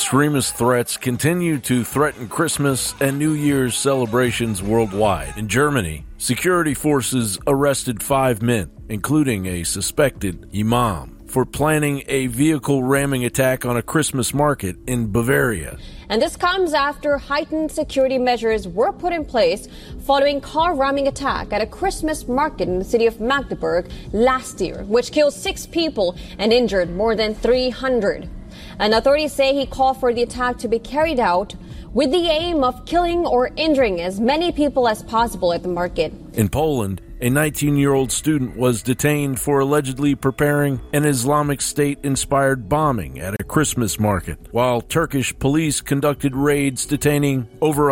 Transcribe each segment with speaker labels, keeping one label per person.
Speaker 1: Extremist threats continue to threaten Christmas and New Year's celebrations worldwide. In Germany, security forces arrested 5 men, including a suspected imam, for planning a vehicle ramming attack on a Christmas market in Bavaria.
Speaker 2: And this comes after heightened security measures were put in place following car ramming attack at a Christmas market in the city of Magdeburg last year, which killed 6 people and injured more than 300. And authorities say he called for the attack to be carried out with the aim of killing or injuring as many people as possible at the market.
Speaker 1: In Poland, a 19-year-old student was detained for allegedly preparing an Islamic State-inspired bombing at a Christmas market, while Turkish police conducted raids detaining over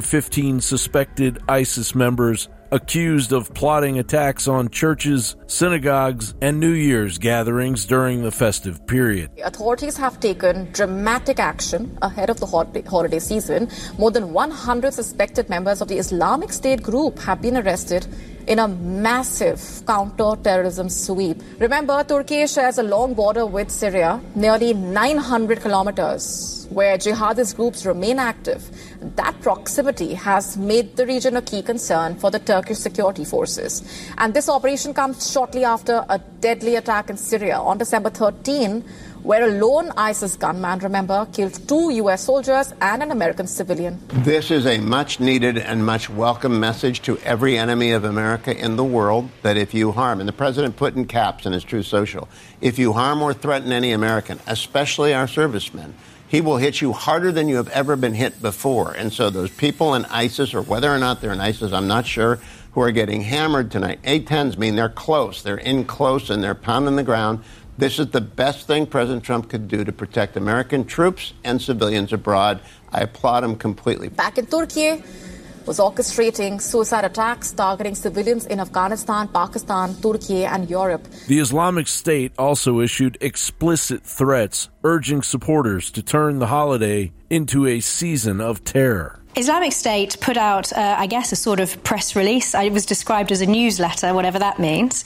Speaker 1: 115 suspected ISIS members accused of plotting attacks on churches, synagogues, and New Year's gatherings during the festive period.
Speaker 3: Authorities have taken dramatic action ahead of the holiday season. More than 100 suspected members of the Islamic State group have been arrested in a massive counter-terrorism sweep. Remember, Turkey shares a long border with Syria, nearly 900 kilometers, where jihadist groups remain active. That proximity has made the region a key concern for the Turkish security forces. And this operation comes shortly after a deadly attack in Syria on December 13, where a lone ISIS gunman, remember, killed 2 U.S. soldiers and an American civilian.
Speaker 4: This is a much-needed and much welcome message to every enemy of America in the world that if you harm, and the president put in caps in his Truth Social, if you harm or threaten any American, especially our servicemen, he will hit you harder than you have ever been hit before. And so those people in ISIS, or whether or not they're in ISIS, I'm not sure, who are getting hammered tonight. A-10s mean they're close. They're in close and they're pounding the ground. This is the best thing President Trump could do to protect American troops and civilians abroad. I applaud him completely.
Speaker 3: Back in Turkey, was orchestrating suicide attacks targeting civilians in Afghanistan, Pakistan, Turkey, and Europe.
Speaker 1: The Islamic State also issued explicit threats urging supporters to turn the holiday into a season of terror.
Speaker 5: Islamic State put out, a sort of press release. It was described as a newsletter, whatever that means,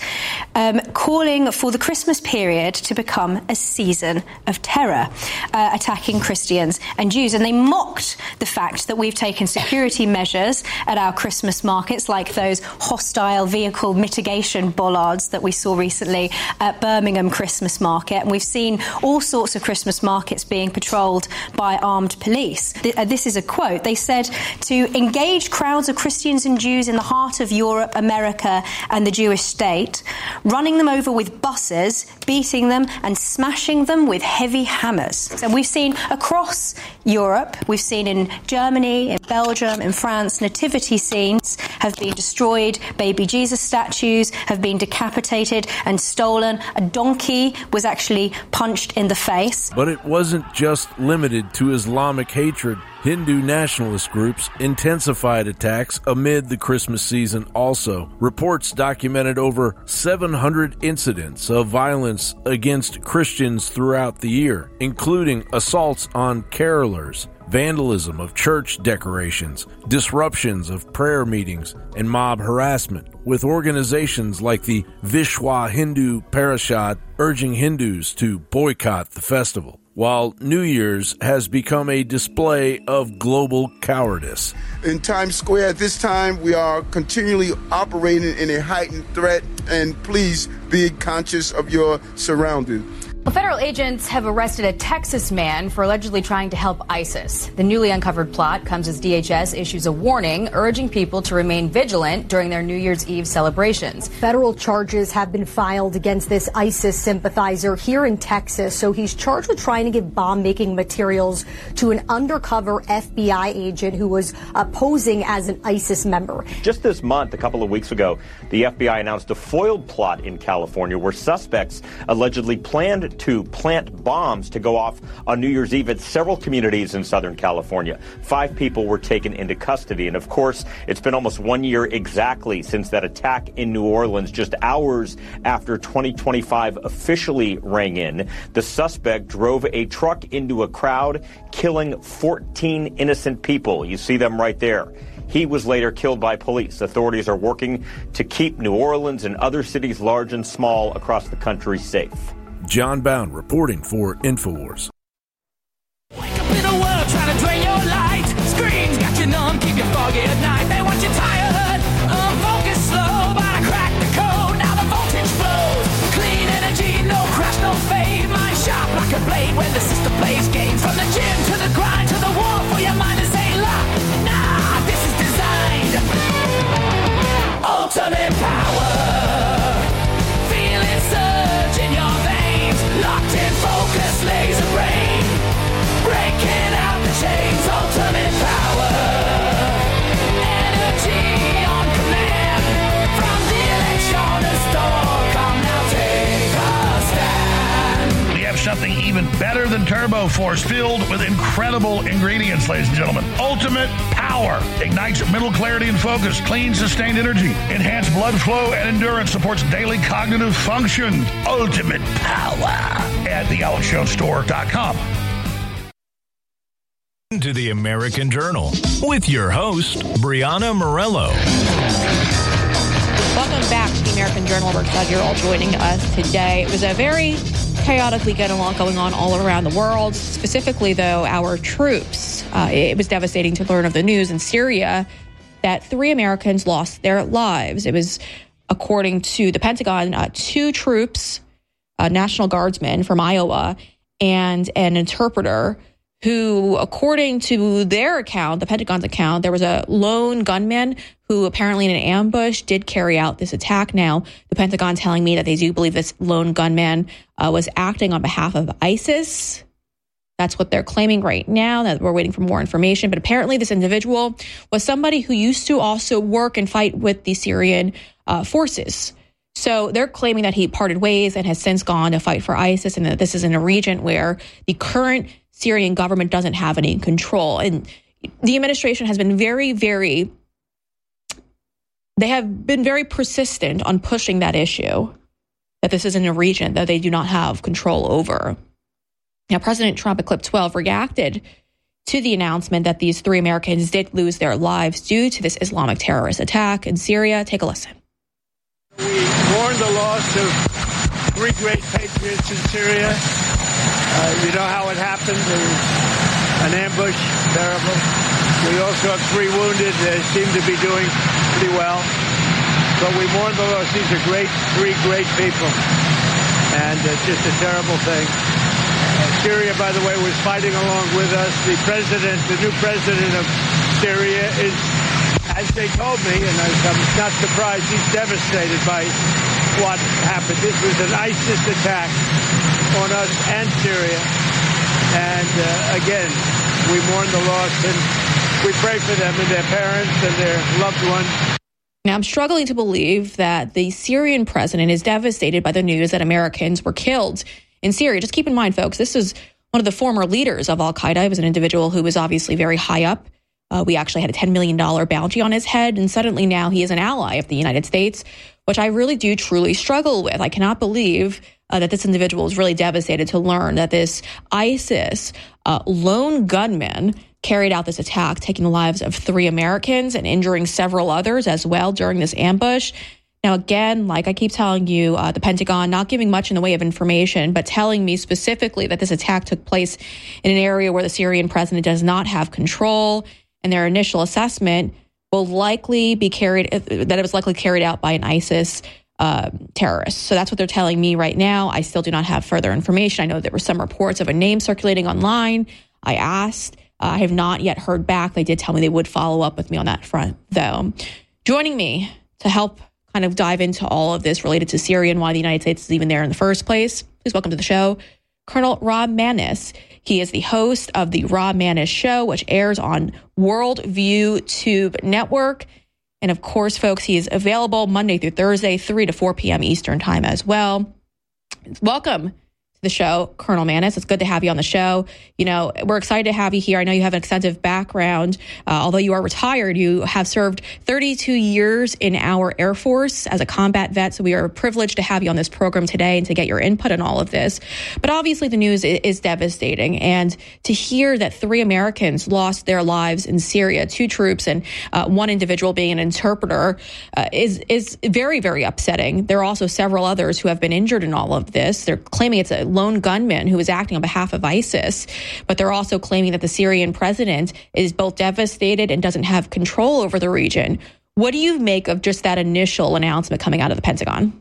Speaker 5: calling for the Christmas period to become a season of terror, attacking Christians and Jews. And they mocked the fact that we've taken security measures at our Christmas markets, like those hostile vehicle mitigation bollards that we saw recently at Birmingham Christmas Market. And we've seen all sorts of Christmas markets being patrolled by armed police. This is a quote. They said, to engage crowds of Christians and Jews in the heart of Europe, America, and the Jewish state, running them over with buses, beating them and smashing them with heavy hammers. So we've seen across Europe, we've seen in Germany, in Belgium, in France, nativity scenes have been destroyed, baby Jesus statues have been decapitated and stolen. A donkey was actually punched in the face.
Speaker 1: But it wasn't just limited to Islamic hatred. Hindu nationalist groups intensified attacks amid the Christmas season also. Reports documented over 700 incidents of violence against Christians throughout the year, including assaults on carolers, vandalism of church decorations, disruptions of prayer meetings, and mob harassment, with organizations like the Vishwa Hindu Parishad urging Hindus to boycott the festival, while New Year's has become a display of global cowardice.
Speaker 6: In Times Square at this time, we are continually operating in a heightened threat, and please be conscious of your surroundings.
Speaker 7: Well, federal agents have arrested a Texas man for allegedly trying to help ISIS. The newly uncovered plot comes as DHS issues a warning urging people to remain vigilant during their New Year's Eve celebrations.
Speaker 8: Federal charges have been filed against this ISIS sympathizer here in Texas. So he's charged with trying to give bomb-making materials to an undercover FBI agent who was posing as an ISIS member.
Speaker 9: Just this month, a couple of weeks ago, the FBI announced a foiled plot in California where suspects allegedly planned to plant bombs to go off on New Year's Eve at several communities in Southern California. 5 people were taken into custody. And of course, it's been almost 1 year exactly since that attack in New Orleans, just hours after 2025 officially rang in. The suspect drove a truck into a crowd, killing 14 innocent people. You see them right there. He was later killed by police. Authorities are working to keep New Orleans and other cities large and small across the country safe.
Speaker 1: John Bound reporting for InfoWars.
Speaker 10: the world trying to drain your light. Screens got you numb, keep you foggy at night. They want you tired, unfocused, slow, but I cracked the code. Now the voltage flows. Clean energy, no crash, no fade. Mind sharp like a blade when the system plays games. From the gym to the grind to the war for your mind is a lock. Nah, this is designed. Ultimate power. Feel it surge in your veins. Locked in focus, laser brain. Breaking out the chains. Ultimate power. Energy on command. From the electronics store. Come now, take a stand.
Speaker 11: We have something even better than Turbo Force, filled with incredible ingredients, ladies and gentlemen. Ultimate Power ignites mental clarity and focus, clean, sustained energy, enhanced blood flow and endurance, supports daily cognitive function. Ultimate Power at thealexjonesstore.com.
Speaker 12: To the American Journal with your host, Brianna Morello.
Speaker 13: Welcome back to the American Journal. We're glad you're all joining us today. It was a very chaotic weekend, a lot going on all around the world. Specifically, though, our troops. It was devastating to learn of the news in Syria that 3 Americans lost their lives. It was, according to the Pentagon, 2 troops, National Guardsmen from Iowa, and an interpreter who, according to their account, the Pentagon's account, there was a lone gunman who apparently in an ambush did carry out this attack. Now, the Pentagon telling me that they do believe this lone gunman was acting on behalf of ISIS. That's what they're claiming right now, that we're waiting for more information. But apparently this individual was somebody who used to also work and fight with the Syrian forces. So they're claiming that he parted ways and has since gone to fight for ISIS, and that this is in a region where the current Syrian government doesn't have any control. And the administration has been they have been very persistent on pushing that issue, that this is in a region that they do not have control over. Now, President Trump at Clip 12 reacted to the announcement that these 3 Americans did lose their lives due to this Islamic terrorist attack in Syria. Take a listen.
Speaker 14: We mourn the loss of 3 great patriots in Syria. You know how it happened. There was an ambush, terrible. We also have 3 wounded. They seem to be doing pretty well. But we mourn the loss. These are 3 great people. And it's just a terrible thing. Syria, by the way, was fighting along with us. The new president of Syria is, as they told me, and I'm not surprised, he's devastated by what happened. This was an ISIS attack on us and Syria. And again, we mourn the loss and we pray for them and their parents and their loved ones.
Speaker 13: Now, I'm struggling to believe that the Syrian president is devastated by the news that Americans were killed in Syria. Just keep in mind, folks, this is one of the former leaders of al-Qaeda. He was an individual who was obviously very high up. We actually had a $10 million bounty on his head, and suddenly now he is an ally of the United States, which I really do truly struggle with. I cannot believe that this individual is really devastated to learn that this ISIS lone gunman carried out this attack, taking the lives of 3 Americans and injuring several others as well during this ambush. Now, again, like I keep telling you, the Pentagon not giving much in the way of information, but telling me specifically that this attack took place in an area where the Syrian president does not have control, and their initial assessment will likely be that it was likely carried out by an ISIS terrorist. So that's what they're telling me right now. I still do not have further information. I know there were some reports of a name circulating online. I asked. I have not yet heard back. They did tell me they would follow up with me on that front, though. Joining me to help kind of dive into all of this related to Syria and why the United States is even there in the first place, please welcome to the show, Colonel Rob Maness. He is the host of the Rob Maness Show, which airs on Worldview Tube Network. And of course, folks, he is available Monday through Thursday, 3 to 4 p.m. Eastern time as well. Welcome to the show, Colonel Maness. It's good to have you on the show. You know, we're excited to have you here. I know you have an extensive background. Although you are retired, you have served 32 years in our Air Force as a combat vet. So we are privileged to have you on this program today and to get your input on all of this. But obviously the news is devastating. And to hear that 3 Americans lost their lives in Syria, 2 troops and 1 individual being an interpreter is very, very upsetting. There are also several others who have been injured in all of this. They're claiming it's at lone gunman who was acting on behalf of ISIS. But they're also claiming that the Syrian president is both devastated and doesn't have control over the region. What do you make of just that initial announcement coming out of the Pentagon?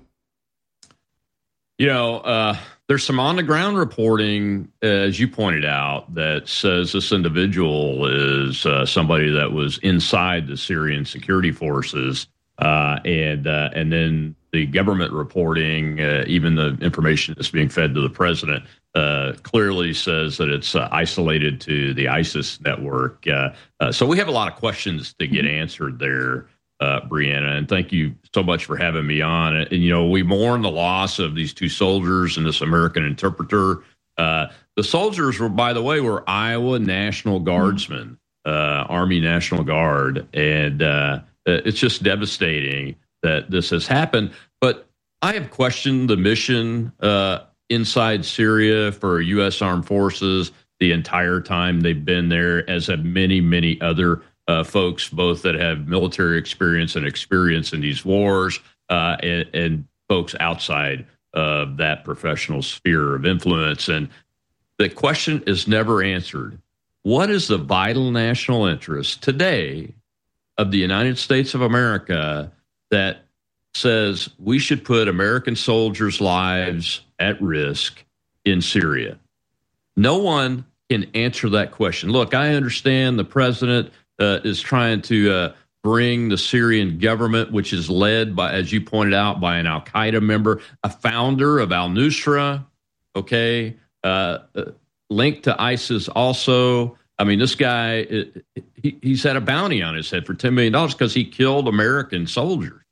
Speaker 15: There's some on-the-ground reporting, as you pointed out, that says this individual is somebody that was inside the Syrian security forces, and then the government reporting, even the information that's being fed to the president, clearly says that it's isolated to the ISIS network. So we have a lot of questions to get answered there. Brianna, and thank you so much for having me on. And, we mourn the loss of these two soldiers and this American interpreter. The soldiers by the way, were Iowa National Guardsmen, Army National Guard. And it's just devastating that this has happened. But I have questioned the mission inside Syria for U.S. Armed Forces the entire time they've been there, as have many, many other folks, both that have military experience and experience in these wars, and folks outside of that professional sphere of influence. And the question is never answered. What is the vital national interest today of the United States of America that says we should put American soldiers' lives at risk in Syria? No one can answer that question. Look, I understand the president is trying to bring the Syrian government, which is led by, as you pointed out, by an al-Qaeda member, a founder of al-Nusra, linked to ISIS also. I mean, this guy, he's had a bounty on his head for $10 million because he killed American soldiers.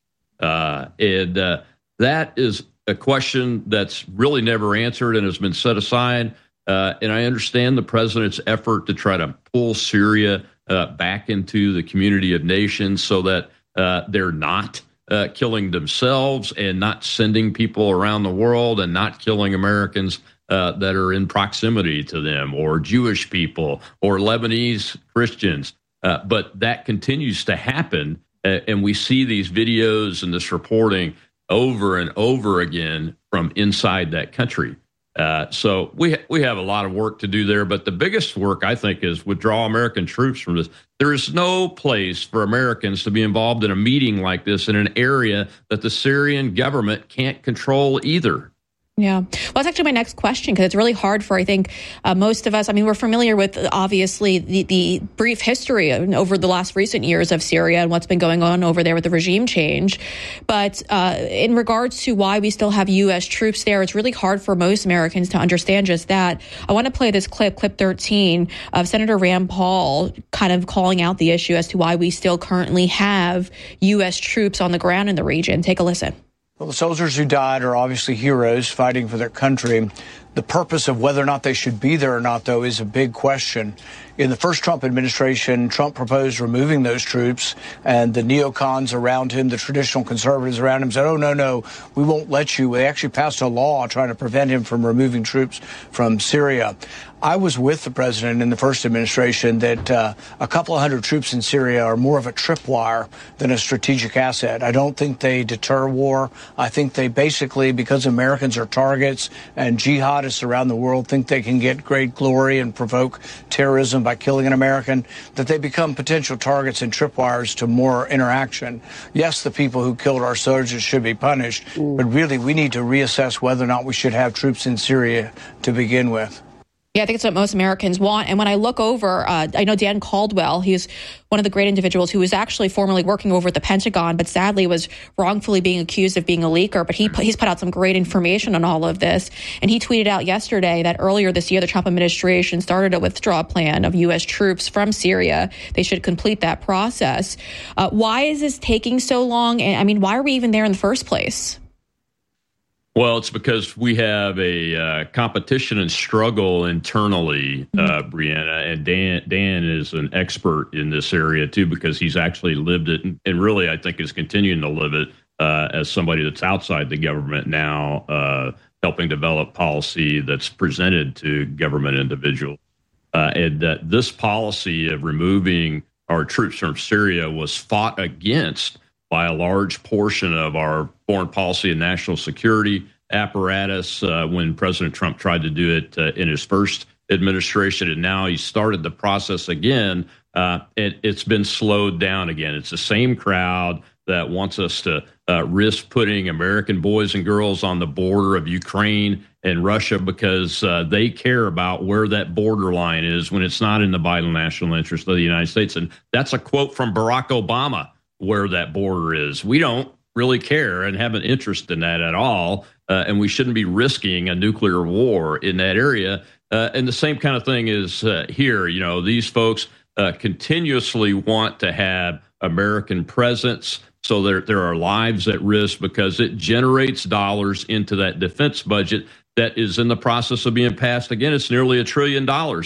Speaker 15: And that is a question that's really never answered and has been set aside. And I understand the president's effort to try to pull Syria back into the community of nations so that they're not killing themselves and not sending people around the world and not killing Americans that are in proximity to them, or Jewish people or Lebanese Christians. But that continues to happen. And we see these videos and this reporting over and over again from inside that country. So we have a lot of work to do there, but the biggest work, I think, is withdraw American troops from this. There is no place for Americans to be involved in a meeting like this in an area that the Syrian government can't control either.
Speaker 13: Yeah. Well, that's actually my next question, because it's really hard for, I think, most of us. I mean, we're familiar with, obviously, the brief history over the last recent years of Syria and what's been going on over there with the regime change. But in regards to why we still have U.S. troops there, it's really hard for most Americans to understand just that. I want to play this clip 13, of Senator Rand Paul kind of calling out the issue as to why we still currently have U.S. troops on the ground in the region. Take a listen.
Speaker 16: Well, the soldiers who died are obviously heroes fighting for their country. The purpose of whether or not they should be there or not, though, is a big question. In the first Trump administration, Trump proposed removing those troops, and the neocons around him, the traditional conservatives around him, said, oh, no, we won't let you. They actually passed a law trying to prevent him from removing troops from Syria. I was with the president in the first administration that a couple of hundred troops in Syria are more of a tripwire than a strategic asset. I don't think they deter war. I think they basically, because Americans are targets and jihadists around the world think they can get great glory and provoke terrorism by killing an American, that they become potential targets and tripwires to more interaction. Yes, the people who killed our soldiers should be punished, but really we need to reassess whether or not we should have troops in Syria to begin with.
Speaker 13: Yeah, I think it's what most Americans want. And when I look over, I know Dan Caldwell, he's one of the great individuals who was actually formerly working over at the Pentagon, but sadly was wrongfully being accused of being a leaker. But he's put out some great information on all of this. And he tweeted out yesterday that earlier this year, the Trump administration started a withdrawal plan of U.S. troops from Syria. They should complete that process. Why is this taking so long? And I mean, why are we even there in the first place?
Speaker 15: Well, it's because we have a competition and struggle internally, Brianna, and Dan is an expert in this area, too, because he's actually lived it and really, I think, is continuing to live it as somebody that's outside the government now, helping develop policy that's presented to government individuals. And that this policy of removing our troops from Syria was fought against by a large portion of our foreign policy and national security apparatus when President Trump tried to do it in his first administration, and now he started the process again. It's been slowed down again. It's the same crowd that wants us to risk putting American boys and girls on the border of Ukraine and Russia because they care about where that borderline is when it's not in the vital national interest of the United States. And that's a quote from Barack Obama, where that border is. We don't really care and have an interest in that at all, and we shouldn't be risking a nuclear war in that area. And the same kind of thing is here. You know, these folks continuously want to have American presence, so there are lives at risk because it generates dollars into that defense budget that is in the process of being passed. Again, it's nearly $1 trillion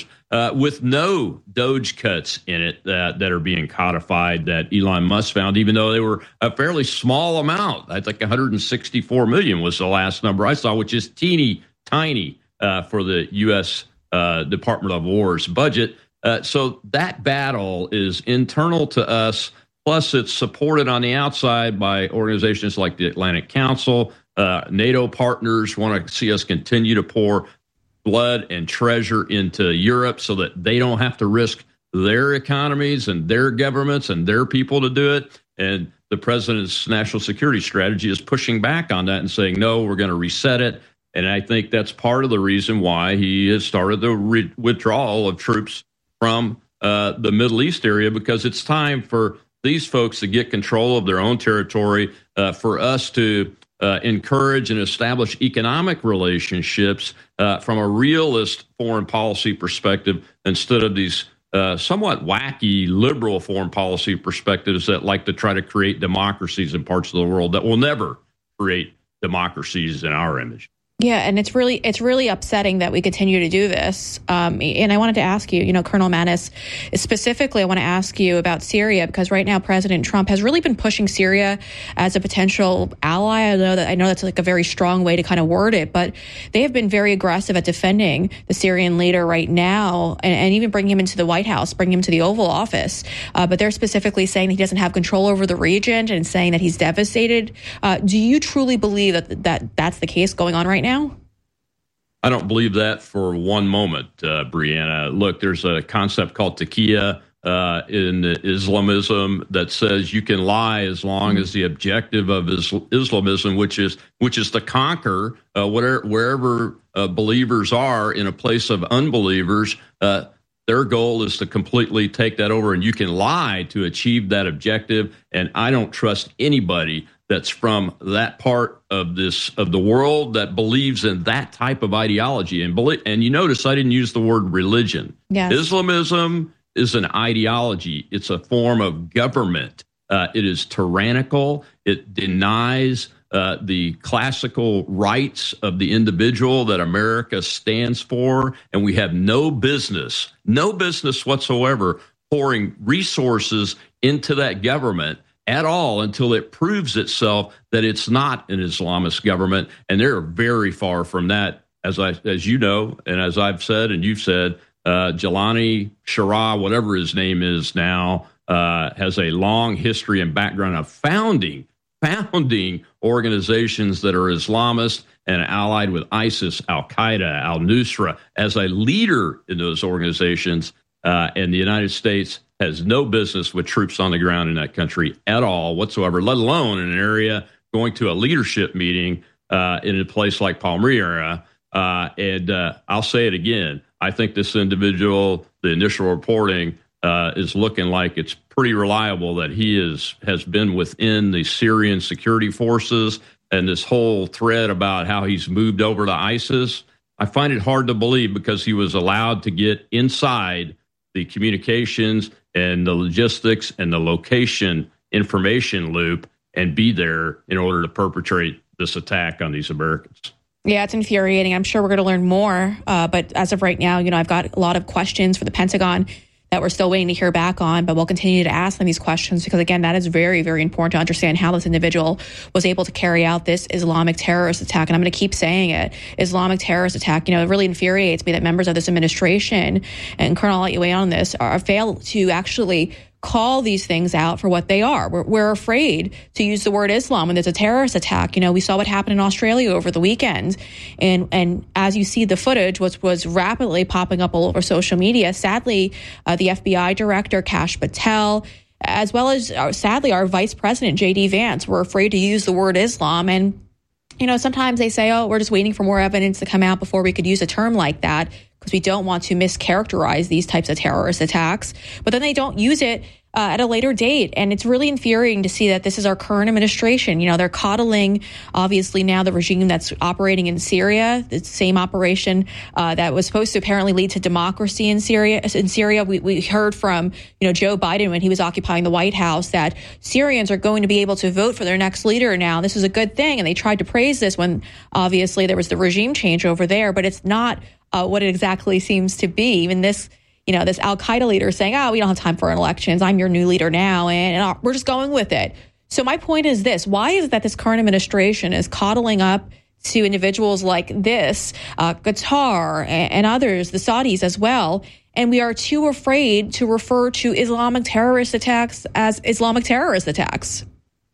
Speaker 15: with no DOGE cuts in it that are being codified that Elon Musk found, even though they were a fairly small amount. I think 164 million was the last number I saw, which is teeny tiny for the U.S. Department of War's budget. So that battle is internal to us. Plus, it's supported on the outside by organizations like the Atlantic Council. NATO partners want to see us continue to pour blood and treasure into Europe so that they don't have to risk their economies and their governments and their people to do it. And the president's national security strategy is pushing back on that and saying, no, we're going to reset it. And I think that's part of the reason why he has started the withdrawal of troops from the Middle East area, because it's time for these folks to get control of their own territory, for us to encourage and establish economic relationships from a realist foreign policy perspective instead of these somewhat wacky liberal foreign policy perspectives that like to try to create democracies in parts of the world that will never create democracies in our image.
Speaker 13: Yeah, and it's really upsetting that we continue to do this. And I wanted to ask you, Colonel Mattis, specifically, I want to ask you about Syria, because right now President Trump has really been pushing Syria as a potential ally. I know that's like a very strong way to kind of word it, but they have been very aggressive at defending the Syrian leader right now, and even bringing him into the White House, bringing him to the Oval Office. But they're specifically saying that he doesn't have control over the region and saying that he's devastated. Do you truly believe that that's the case going on right now?
Speaker 15: I don't believe that for one moment, Brianna. Look, there's a concept called taqiyya in Islamism that says you can lie as long as the objective of Islamism, which is to conquer wherever believers are in a place of unbelievers. Their goal is to completely take that over, and you can lie to achieve that objective. And I don't trust anybody that's from that part of the world that believes in that type of ideology. And you notice I didn't use the word religion. Yes. Islamism is an ideology. It's a form of government. It is tyrannical. It denies the classical rights of the individual that America stands for. And we have no business whatsoever pouring resources into that government at all until it proves itself that it's not an Islamist government. And they're very far from that, as you know, and as I've said and you've said. Jelani Shara, whatever his name is now, has a long history and background of founding organizations that are Islamist and allied with ISIS, Al-Qaeda, Al-Nusra, as a leader in those organizations. And the United States has no business with troops on the ground in that country at all whatsoever, let alone in an area going to a leadership meeting in a place like Palmyra. And I'll say it again. I think this individual, the initial reporting is looking like it's pretty reliable that he has been within the Syrian security forces, and this whole thread about how he's moved over to ISIS. I find it hard to believe because he was allowed to get inside the communications and the logistics and the location information loop and be there in order to perpetrate this attack on these Americans.
Speaker 13: Yeah, it's infuriating. I'm sure we're going to learn more. But as of right now, I've got a lot of questions for the Pentagon that we're still waiting to hear back on, but we'll continue to ask them these questions because, again, that is very, very important to understand how this individual was able to carry out this Islamic terrorist attack. And I'm going to keep saying it, Islamic terrorist attack. It really infuriates me that members of this administration, and Colonel, I'll let you weigh on this, fail to actually call these things out for what they are. We're afraid to use the word Islam when there's a terrorist attack. We saw what happened in Australia over the weekend. And as you see the footage, which was rapidly popping up all over social media, sadly, the FBI director, Kash Patel, as well as, sadly, our vice president, J.D. Vance, were afraid to use the word Islam. And, sometimes they say, oh, we're just waiting for more evidence to come out before we could use a term like that, because we don't want to mischaracterize these types of terrorist attacks. But then they don't use it at a later date. And it's really infuriating to see that this is our current administration. They're coddling, obviously, now the regime that's operating in Syria, the same operation that was supposed to apparently lead to democracy in Syria. We heard from, Joe Biden when he was occupying the White House that Syrians are going to be able to vote for their next leader now. This is a good thing. And they tried to praise this when obviously there was the regime change over there. But it's not what it exactly seems to be. Even this Al-Qaeda leader saying, we don't have time for elections. I'm your new leader now. And we're just going with it. So my point is this. Why is it that this current administration is coddling up to individuals like this, Qatar and others, the Saudis as well, and we are too afraid to refer to Islamic terrorist attacks as Islamic terrorist attacks?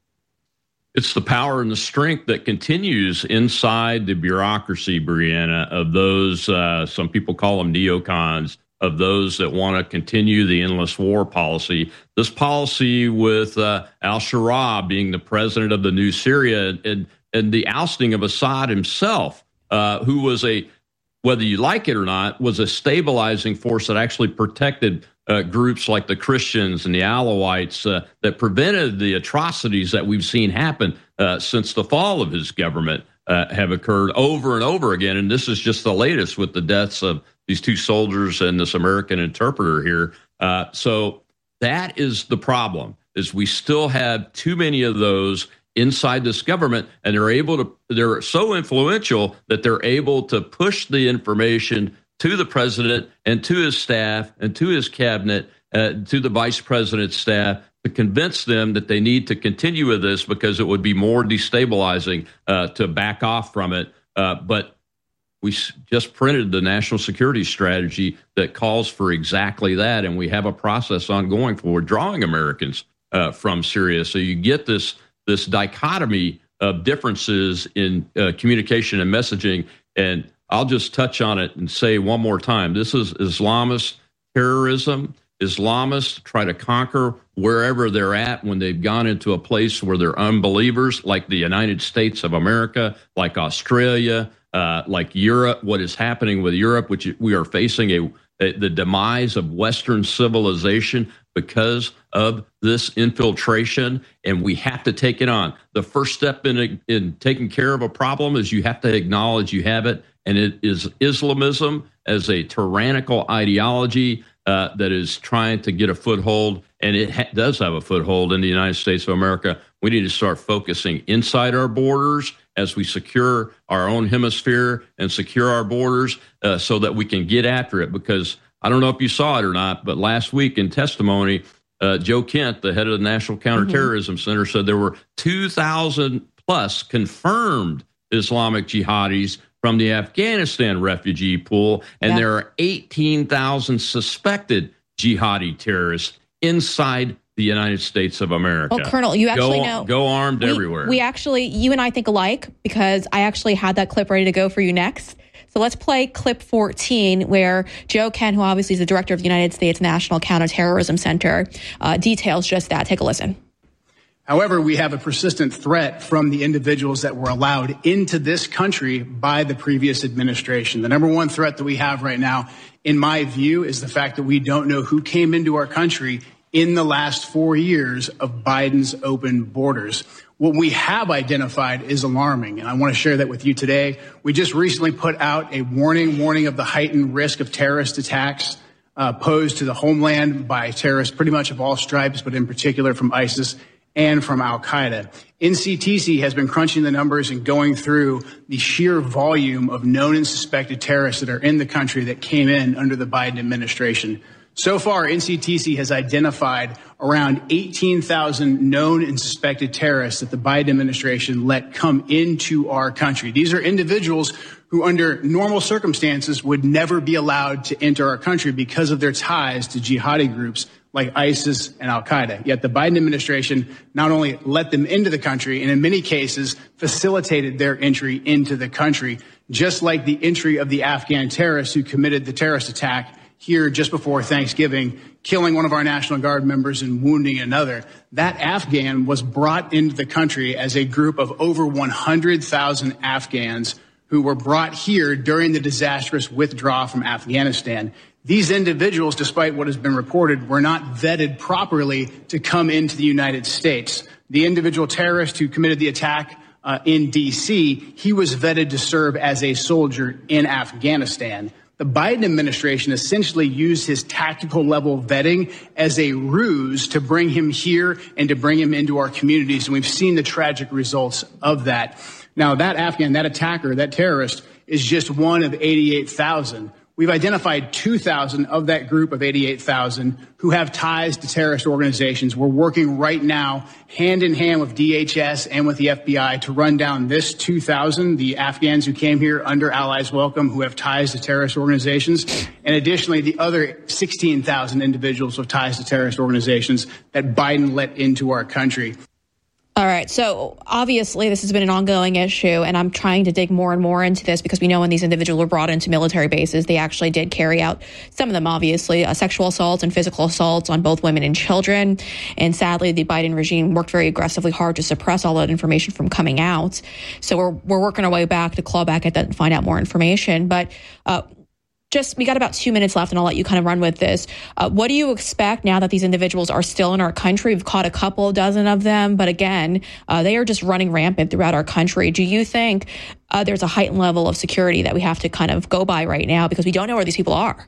Speaker 15: It's the power and the strength that continues inside the bureaucracy, Brianna, of those, some people call them neocons, of those that want to continue the endless war policy. This policy with al-Sharaa being the president of the new Syria and the ousting of Assad himself, who was whether you like it or not, was a stabilizing force that actually protected groups like the Christians and the Alawites that prevented the atrocities that we've seen happen since the fall of his government have occurred over and over again. And this is just the latest with the deaths of these two soldiers and this American interpreter here. So that is the problem, is we still have too many of those inside this government, and they're so influential that they're able to push the information to the president and to his staff and to his cabinet, to the vice president's staff, to convince them that they need to continue with this because it would be more destabilizing to back off from it. But we just printed the national security strategy that calls for exactly that, and we have a process ongoing for withdrawing Americans from Syria. So you get this dichotomy of differences in communication and messaging. And I'll just touch on it and say one more time, this is Islamist terrorism. Islamists try to conquer wherever they're at when they've gone into a place where they're unbelievers, like the United States of America, like Australia, like Europe. What is happening with Europe, which we are facing the demise of Western civilization because of this infiltration, and we have to take it on. The first step in taking care of a problem is you have to acknowledge you have it, and it is Islamism as a tyrannical ideology that is trying to get a foothold, and it does have a foothold in the United States of America. We need to start focusing inside our borders as we secure our own hemisphere and secure our borders so that we can get after it. Because I don't know if you saw it or not, but last week in testimony, Joe Kent, the head of the National Counterterrorism Center, said there were 2,000 plus confirmed Islamic jihadis from the Afghanistan refugee pool, and there are 18,000 suspected jihadi terrorists inside the United States of America.
Speaker 13: Well, Colonel, you actually know.
Speaker 15: Go armed everywhere.
Speaker 13: You and I think alike, because I actually had that clip ready to go for you next. So let's play clip 14, where Joe Kent, who obviously is the director of the United States National Counterterrorism Center, details just that. Take a listen.
Speaker 17: However, we have a persistent threat from the individuals that were allowed into this country by the previous administration. The number one threat that we have right now, in my view, is the fact that we don't know who came into our country in the last 4 years of Biden's open borders. What we have identified is alarming, and I want to share that with you today. We just recently put out a warning of the heightened risk of terrorist attacks posed to the homeland by terrorists pretty much of all stripes, but in particular from ISIS and from al-Qaeda. NCTC has been crunching the numbers and going through the sheer volume of known and suspected terrorists that are in the country that came in under the Biden administration. So far, NCTC has identified around 18,000 known and suspected terrorists that the Biden administration let come into our country. These are individuals who under normal circumstances would never be allowed to enter our country because of their ties to jihadi groups like ISIS and al-Qaeda. Yet the Biden administration not only let them into the country, and in many cases facilitated their entry into the country, just like the entry of the Afghan terrorists who committed the terrorist attack here just before Thanksgiving, killing one of our National Guard members and wounding another. That Afghan was brought into the country as a group of over 100,000 Afghans who were brought here during the disastrous withdrawal from Afghanistan. These individuals, despite what has been reported, were not vetted properly to come into the United States. The individual terrorist who committed the attack in D.C., he was vetted to serve as a soldier in Afghanistan. The Biden administration essentially used his tactical level vetting as a ruse to bring him here and to bring him into our communities. And we've seen the tragic results of that. Now, that Afghan, that attacker, that terrorist is just one of 88,000. We've identified 2,000 of that group of 88,000 who have ties to terrorist organizations. We're working right now hand in hand with DHS and with the FBI to run down this 2,000, the Afghans who came here under Allies Welcome who have ties to terrorist organizations, and additionally the other 16,000 individuals with ties to terrorist organizations that Biden let into our country.
Speaker 13: All right. So obviously this has been an ongoing issue, and I'm trying to dig more and more into this because we know when these individuals were brought into military bases, they actually did carry out, some of them obviously, sexual assaults and physical assaults on both women and children. And sadly, the Biden regime worked very aggressively hard to suppress all that information from coming out. So we're working our way back to claw back at that and find out more information. But we got about 2 minutes left, and I'll let you kind of run with this. What do you expect now that these individuals are still in our country? We've caught a couple dozen of them, but again, they are just running rampant throughout our country. Do you think there's a heightened level of security that we have to kind of go by right now because we don't know where these people are?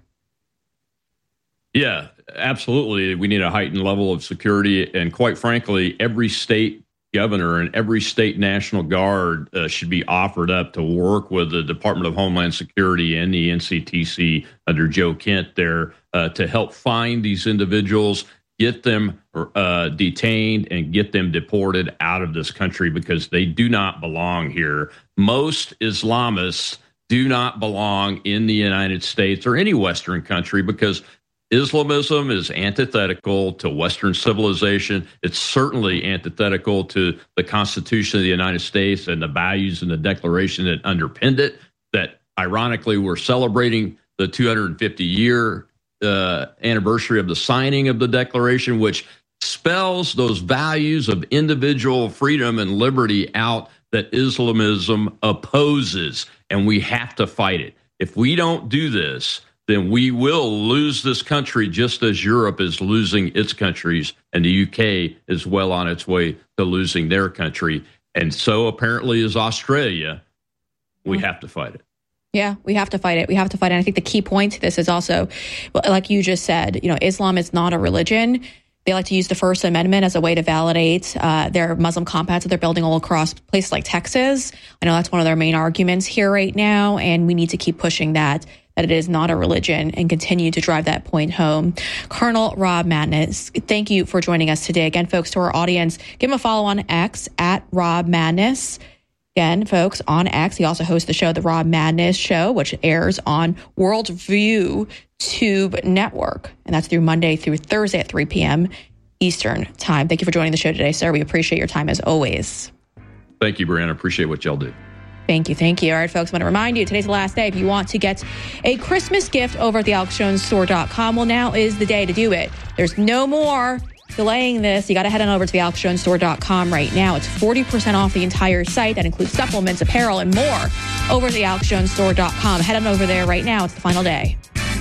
Speaker 15: Yeah, absolutely. We need a heightened level of security. And quite frankly, every state governor and every state National Guard should be offered up to work with the Department of Homeland Security and the NCTC under Joe Kent there to help find these individuals, get them detained, and get them deported out of this country because they do not belong here. Most Islamists do not belong in the United States or any Western country because Islamism is antithetical to Western civilization. It's certainly antithetical to the Constitution of the United States and the values and the Declaration that underpinned it, that ironically we're celebrating the 250-year anniversary of the signing of the Declaration, which spells those values of individual freedom and liberty out that Islamism opposes, and we have to fight it. If we don't do this, then we will lose this country just as Europe is losing its countries, and the UK is well on its way to losing their country. And so apparently is Australia. We have to fight it.
Speaker 13: Yeah, we have to fight it. We have to fight it. And I think the key point to this is also, like you just said, Islam is not a religion. They like to use the First Amendment as a way to validate their Muslim compacts that they're building all across places like Texas. I know that's one of their main arguments here right now, and we need to keep pushing that it is not a religion and continue to drive that point home. Colonel Rob Madness, thank you for joining us today. Again, folks, to our audience, give him a follow on X at Rob Madness. Again, folks, on X, he also hosts the show, The Rob Madness Show, which airs on Worldview Tube Network. And that's through Monday through Thursday at 3 p.m. Eastern Time. Thank you for joining the show today, sir. We appreciate your time as always.
Speaker 15: Thank you, Brianna. Appreciate what y'all do.
Speaker 13: Thank you. Thank you. All right, folks, I want to remind you, today's the last day. If you want to get a Christmas gift over at the AlexJonesStore.com, well, now is the day to do it. There's no more delaying this. You got to head on over to the AlexJonesStore.com right now. It's 40% off the entire site. That includes supplements, apparel, and more over at the AlexJonesStore.com. Head on over there right now. It's the final day.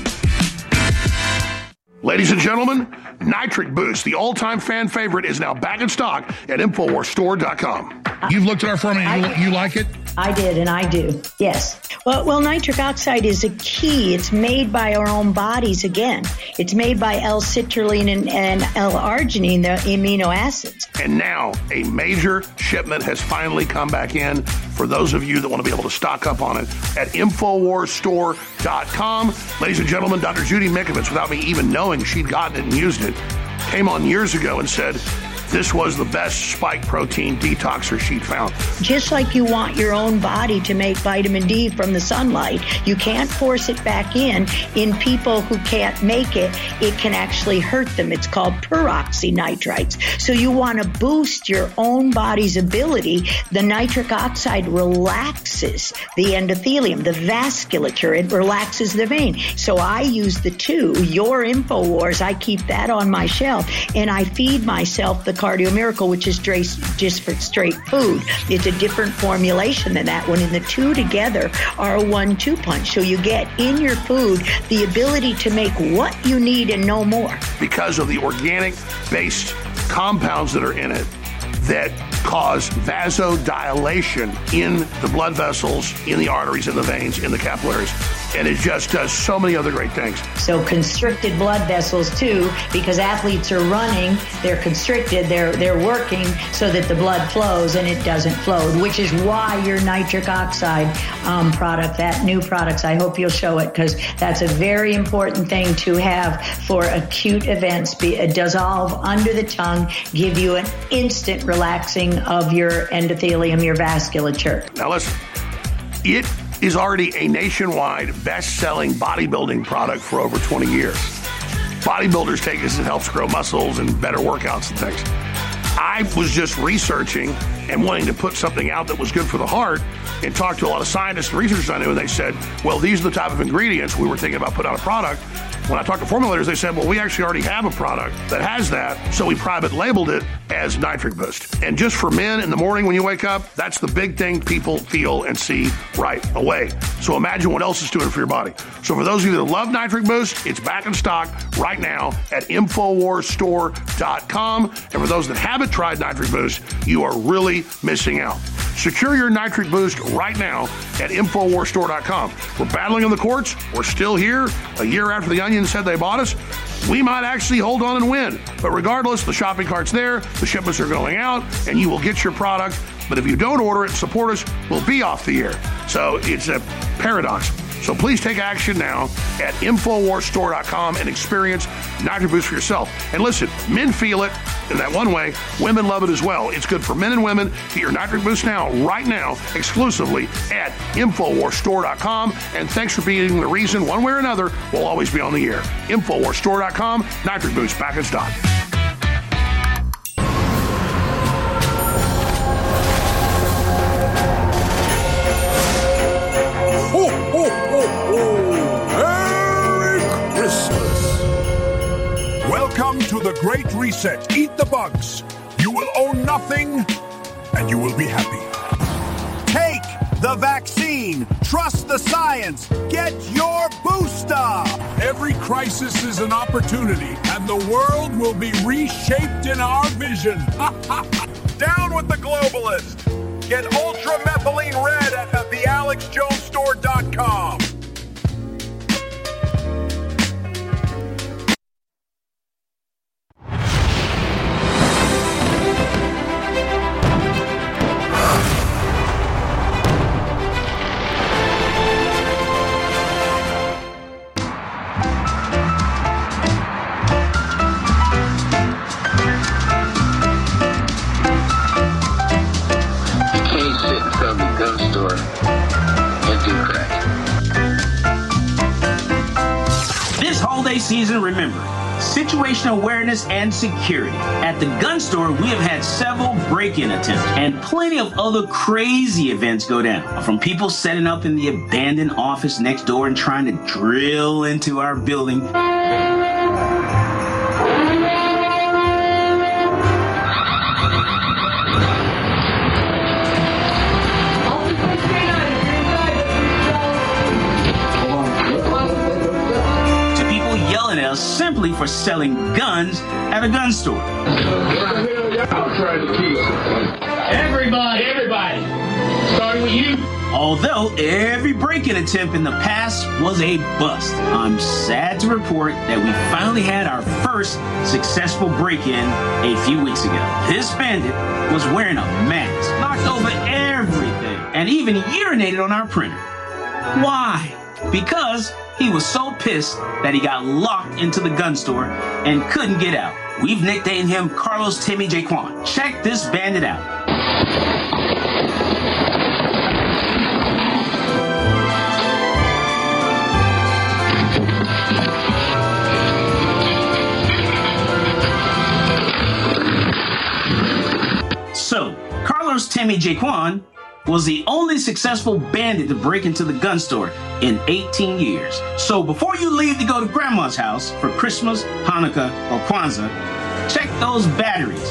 Speaker 11: Ladies and gentlemen, Nitric Boost, the all-time fan favorite, is now back in stock at InfoWarsStore.com. You've looked at our formula and you like it?
Speaker 18: I did, and I do. Yes. Well, nitric oxide is a key. It's made by our own bodies again. It's made by L-citrulline and L-arginine, the amino acids.
Speaker 19: And now a major shipment has finally come back in for those of you that want to be able to stock up on it at InfoWarsStore.com. Ladies and gentlemen, Dr. Judy Mikovits, without me even knowing she'd gotten it and used it, came on years ago and said this was the best spike protein detoxer she'd found.
Speaker 18: Just like you want your own body to make vitamin D from the sunlight, you can't force it back in people who can't make it. It can actually hurt them. It's called peroxynitrites. So you want to boost your own body's ability. The nitric oxide relaxes the endothelium, the vasculature. It relaxes the vein. So I use the two. Your InfoWars, I keep that on my shelf, and I feed myself the Cardio Miracle, which is just for straight food. It's a different formulation than that one, and the two together are a 1-2 punch. So you get in your food the ability to make what you need and no more.
Speaker 19: Because of the organic-based compounds that are in it that cause vasodilation in the blood vessels, in the arteries, in the veins, in the capillaries. And it just does so many other great things.
Speaker 18: So constricted blood vessels too, because athletes are running, they're constricted, they're working so that the blood flows, and it doesn't flow, which is why your nitric oxide product, that new products, I hope you'll show it, because that's a very important thing to have for acute events. Dissolve under the tongue, give you an instant relaxing of your endothelium, your vasculature.
Speaker 19: Now listen, it is already a nationwide best-selling bodybuilding product for over 20 years. Bodybuilders take this, it helps grow muscles and better workouts and things. I was just researching and wanting to put something out that was good for the heart, and talked to a lot of scientists and researchers I knew, and they said, well, these are the type of ingredients we were thinking about putting out a product. When I talked to formulators, they said, well, we actually already have a product that has that, so we private labeled it as Nitric Boost. And just for men in the morning when you wake up, that's the big thing people feel and see right away. So imagine what else it's doing for your body. So for those of you that love Nitric Boost, it's back in stock right now at InfoWarsStore.com. And for those that haven't tried Nitric Boost, you are really missing out. Secure your Nitric Boost right now at InfoWarsStore.com. We're battling in the courts. We're still here. A year after the Onion said they bought us, we might actually hold on and win. But regardless, the shopping cart's there, the shipments are going out, and you will get your product. But if you don't order it and support us, we'll be off the air. So it's a paradox. So please take action now at InfoWarsStore.com and experience Nitric Boost for yourself. And listen, men feel it in that one way. Women love it as well. It's good for men and women. Get your Nitric Boost now, right now, exclusively at InfoWarsStore.com. And thanks for being the reason, one way or another, we'll always be on the air. InfoWarsStore.com, Nitric Boost back in stock.
Speaker 20: Welcome to the Great Reset. Eat the bugs. You will own nothing, and you will be happy. Take the vaccine. Trust the science. Get your booster. Every crisis is an opportunity, and the world will be reshaped in our vision. Down with the globalist. Get ultramethylene red at thealexjonesstore.com.
Speaker 21: Season, remember, situational awareness and security. At the gun store, we have had several break-in attempts and plenty of other crazy events go down. From people setting up in the abandoned office next door and trying to drill into our building. Simply for selling guns at a gun store.
Speaker 22: Everybody,
Speaker 21: Starting with you. Although every break-in attempt in the past was a bust, I'm sad to report that we finally had our first successful break-in a few weeks ago. This bandit was wearing a mask, knocked over everything, and even urinated on our printer. Why? Because he was so pissed that he got locked into the gun store and couldn't get out. We've nicknamed him Carlos Timmy Jaquan. Check this bandit out. So, Carlos Timmy Jaquan was the only successful bandit to break into the gun store in 18 years. So before you leave to go to grandma's house for Christmas, Hanukkah, or Kwanzaa, check those batteries.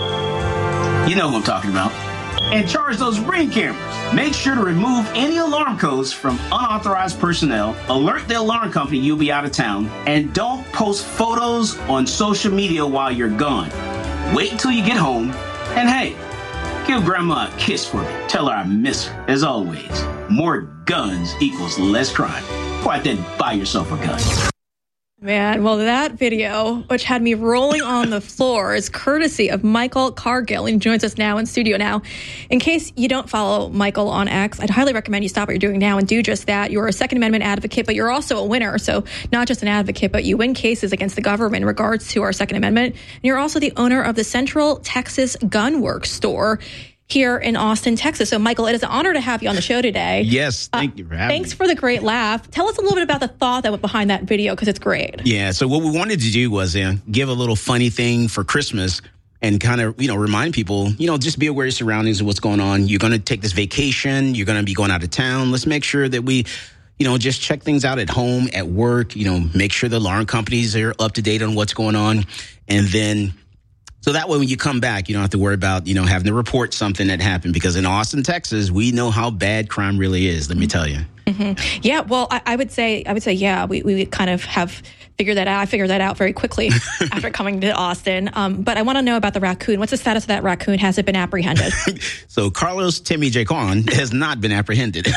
Speaker 21: You know who I'm talking about. And charge those Ring cameras. Make sure to remove any alarm codes from unauthorized personnel, alert the alarm company you'll be out of town, and don't post photos on social media while you're gone. Wait until you get home, and hey, give Grandma a kiss for me. Tell her I miss her. As always, more guns equals less crime. Go out there and buy yourself a gun.
Speaker 13: Man, well, that video, which had me rolling on the floor, is courtesy of Michael Cargill, and he joins us now in studio now. In case you don't follow Michael on X, I'd highly recommend you stop what you're doing now and do just that. You're a Second Amendment advocate, but you're also a winner. So not just an advocate, but you win cases against the government in regards to our Second Amendment. And you're also the owner of the Central Texas Gun Works store here in Austin, Texas. So, Michael, it is an honor to have you on the show today.
Speaker 2: Yes, thank you for having me.
Speaker 13: Thanks for the great laugh. Tell us a little bit about the thought that went behind that video, because it's great.
Speaker 2: Yeah, so what we wanted to do was give a little funny thing for Christmas and kind of, remind people, just be aware of your surroundings and what's going on. You're going to take this vacation. You're going to be going out of town. Let's make sure that we just check things out at home, at work, make sure the alarm companies are up to date on what's going on. And then so that way, when you come back, you don't have to worry about, having to report something that happened, because in Austin, Texas, we know how bad crime really is. Let me tell you.
Speaker 13: Mm-hmm. Yeah, well, I would say, yeah, we kind of have figured that out. I figured that out very quickly after coming to Austin. But I want to know about the raccoon. What's the status of that raccoon? Has it been apprehended?
Speaker 2: So Carlos Timmy Jaquan has not been apprehended.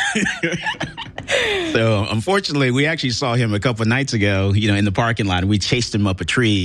Speaker 2: So unfortunately, we actually saw him a couple of nights ago, in the parking lot. And we chased him up a tree.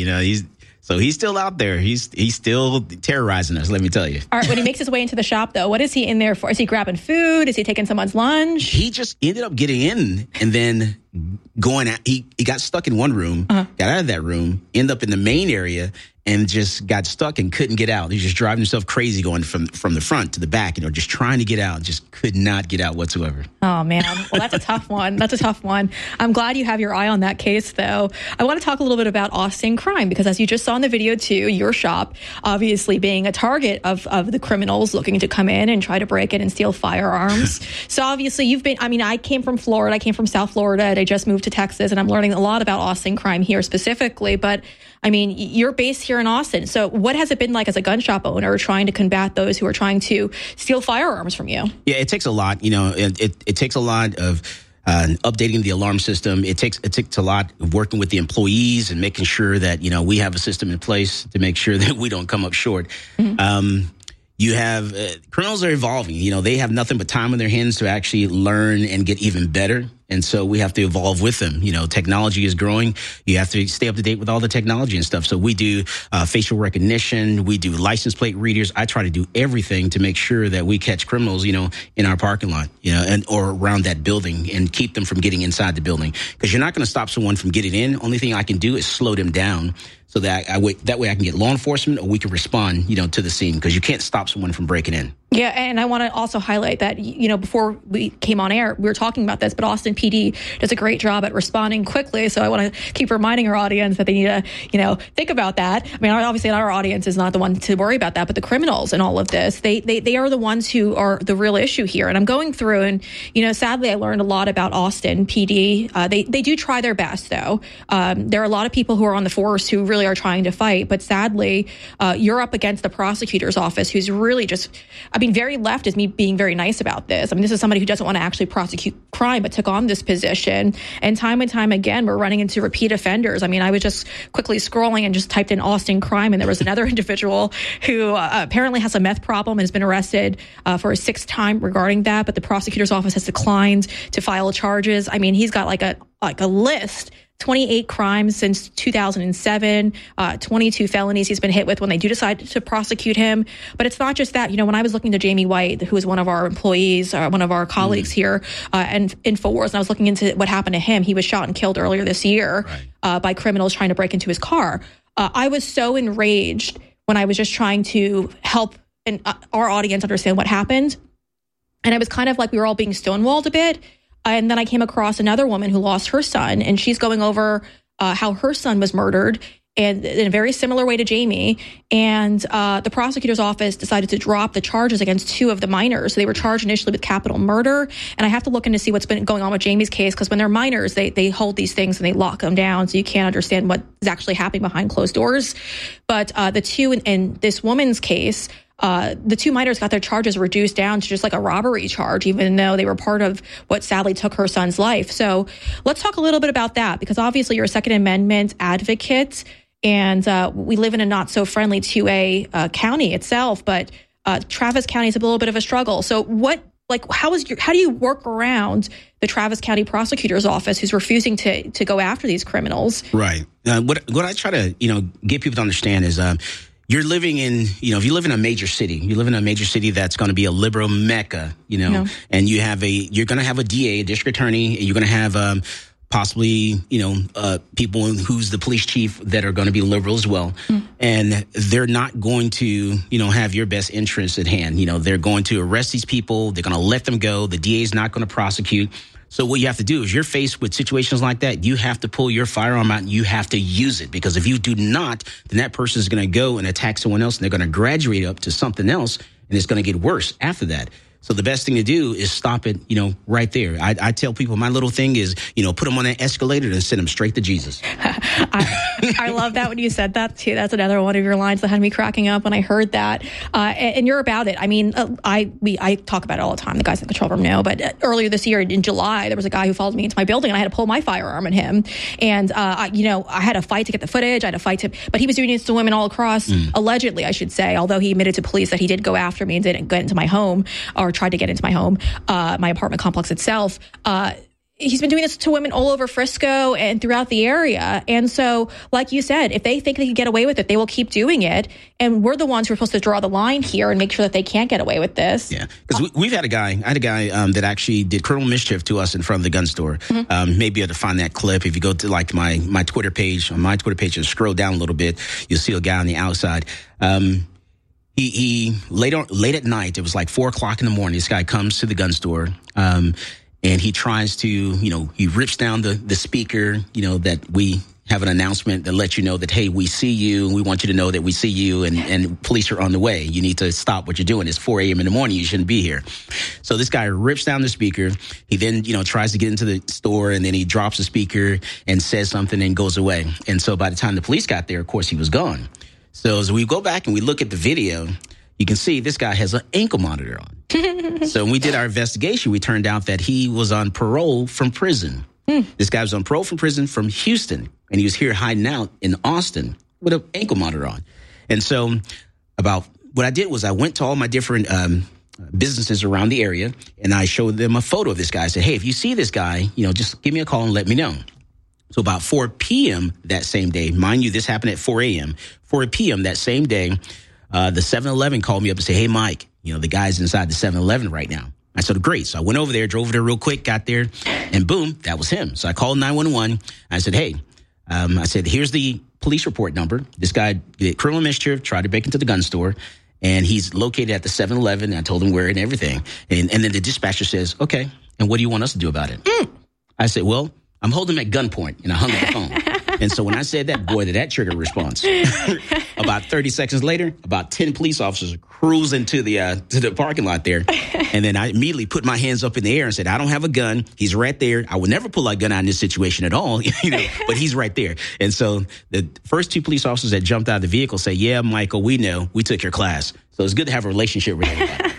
Speaker 2: So he's still out there. He's still terrorizing us, let me tell you.
Speaker 13: All right, when he makes his way into the shop, though, what is he in there for? Is he grabbing food? Is he taking someone's lunch?
Speaker 2: He just ended up getting in and then going out. He got stuck in one room, got out of that room, ended up in the main area, and just got stuck and couldn't get out. He's just driving himself crazy going from the front to the back, just trying to get out, just could not get out whatsoever.
Speaker 13: Oh, man. Well, that's a tough one. That's a tough one. I'm glad you have your eye on that case, though. I want to talk a little bit about Austin crime, because as you just saw in the video, too, your shop obviously being a target of the criminals looking to come in and try to break in and steal firearms. So obviously I came from Florida. I came from South Florida, and I just moved to Texas, and I'm learning a lot about Austin crime here specifically. But you're based here in Austin. So what has it been like as a gun shop owner trying to combat those who are trying to steal firearms from you?
Speaker 2: Yeah, it takes a lot. It takes a lot of updating the alarm system. It takes a lot of working with the employees and making sure that, we have a system in place to make sure that we don't come up short. Mm-hmm. You have criminals are evolving. They have nothing but time on their hands to actually learn and get even better. And so we have to evolve with them. Technology is growing. You have to stay up to date with all the technology and stuff. So we do facial recognition. We do license plate readers. I try to do everything to make sure that we catch criminals, in our parking lot, or around that building, and keep them from getting inside the building. Because you're not going to stop someone from getting in. Only thing I can do is slow them down, so that that way I can get law enforcement, or we can respond, to the scene, because you can't stop someone from breaking in.
Speaker 13: Yeah, and I want to also highlight that, before we came on air, we were talking about this, but Austin PD does a great job at responding quickly. So I want to keep reminding our audience that they need to, think about that. Obviously our audience is not the one to worry about that, but the criminals in all of this, they are the ones who are the real issue here. And I'm going through and, sadly, I learned a lot about Austin PD. They do try their best, though. There are a lot of people who are on the force who really are trying to fight, but sadly, you're up against the prosecutor's office, who's really just, very left is me being very nice about this. This is somebody who doesn't want to actually prosecute crime, but took on this position. And time again, we're running into repeat offenders. I was just quickly scrolling and just typed in Austin crime, and there was another individual who apparently has a meth problem and has been arrested for a 6th time regarding that. But the prosecutor's office has declined to file charges. He's got like a list. 28 crimes since 2007, 22 felonies he's been hit with when they do decide to prosecute him. But it's not just that. When I was looking to Jamie White, who is one of our employees, one of our colleagues here and InfoWars, and I was looking into what happened to him. He was shot and killed earlier this year by criminals trying to break into his car. I was so enraged when I was just trying to help our audience understand what happened. And it was kind of like we were all being stonewalled a bit. And then I came across another woman who lost her son, and she's going over how her son was murdered, and in a very similar way to Jamie. And the prosecutor's office decided to drop the charges against 2 of the minors. So they were charged initially with capital murder. And I have to look in to see what's been going on with Jamie's case, because when they're minors, they hold these things and they lock them down. So you can't understand what is actually happening behind closed doors. But the 2 in this woman's case, the 2 minors got their charges reduced down to just like a robbery charge, even though they were part of what sadly took her son's life. So let's talk a little bit about that, because obviously you're a Second Amendment advocate, and we live in a not so friendly 2A county itself, but Travis County is a little bit of a struggle. So how do you work around the Travis County prosecutor's office, who's refusing to go after these criminals?
Speaker 2: Right. What I try to get people to understand is you're living in, if you live in a major city, that's going to be a liberal mecca, and you're going to have a DA, a district attorney, and you're going to have possibly, people who's the police chief that are going to be liberal as well. And they're not going to, have your best interests at hand. They're going to arrest these people. They're going to let them go. The DA is not going to prosecute. So what you have to do is, you're faced with situations like that, you have to pull your firearm out and you have to use it, because if you do not, then that person is going to go and attack someone else, and they're going to graduate up to something else, and it's going to get worse after that. So the best thing to do is stop it, right there. I tell people my little thing is, put them on an escalator and send them straight to Jesus.
Speaker 13: I love that when you said that too. That's another one of your lines that had me cracking up when I heard that. And you're about it. I talk about it all the time. The guys in the control room know. But earlier this year in July, there was a guy who followed me into my building, and I had to pull my firearm on him. And I had a fight to get the footage. I had a fight but he was doing this to women all across. Allegedly, I should say. Although he admitted to police that he did go after me and didn't get into my home, or tried to get into my home, my apartment complex itself. He's been doing this to women all over Frisco and throughout the area. And so, like you said, if they think they can get away with it, they will keep doing it. And we're the ones who are supposed to draw the line here and make sure that they can't get away with this.
Speaker 2: Yeah, because I had a guy that actually did criminal mischief to us in front of the gun store. Maybe you'll find that clip. If you go to like my Twitter page, on my Twitter page, and scroll down a little bit, you'll see a guy on the outside. He late at night, it was like 4:00 in the morning. This guy comes to the gun store, and he tries to, he rips down the speaker, that we have an announcement that lets you know that, hey, we see you, and we want you to know that we see you, and police are on the way. You need to stop what you're doing. It's 4 a.m. in the morning. You shouldn't be here. So this guy rips down the speaker. He then, tries to get into the store, and then he drops the speaker and says something and goes away. And so by the time the police got there, of course, he was gone. So as we go back and we look at the video, you can see this guy has an ankle monitor on. So when we did our investigation, we turned out that he was on parole from prison. This guy was on parole from prison from Houston, and he was here hiding out in Austin with an ankle monitor on. And so what I did was I went to all my different businesses around the area, and I showed them a photo of this guy. I said, hey, if you see this guy, just give me a call and let me know. So about 4 p.m. that same day, mind you, this happened at 4 a.m., 4 p.m. that same day, the 7-Eleven called me up and said, hey, Mike, the guy's inside the 7-Eleven right now. I said, great. So I went over there, drove over there real quick, got there, and boom, that was him. So I called 911. I said, hey, here's the police report number. This guy did criminal mischief, tried to break into the gun store, and he's located at the 7-Eleven. I told him where and everything. And then the dispatcher says, okay, and what do you want us to do about it? I said, well, I'm holding him at gunpoint, and I hung up the phone. And so when I said that, boy, did that trigger a response. About 30 seconds later, about 10 police officers cruising to the parking lot there. And then I immediately put my hands up in the air and said, I don't have a gun. He's right there. I would never pull a gun out in this situation at all, but he's right there. And so the first 2 police officers that jumped out of the vehicle say, yeah, Michael, we know. We took your class. So it's good to have a relationship with everybody.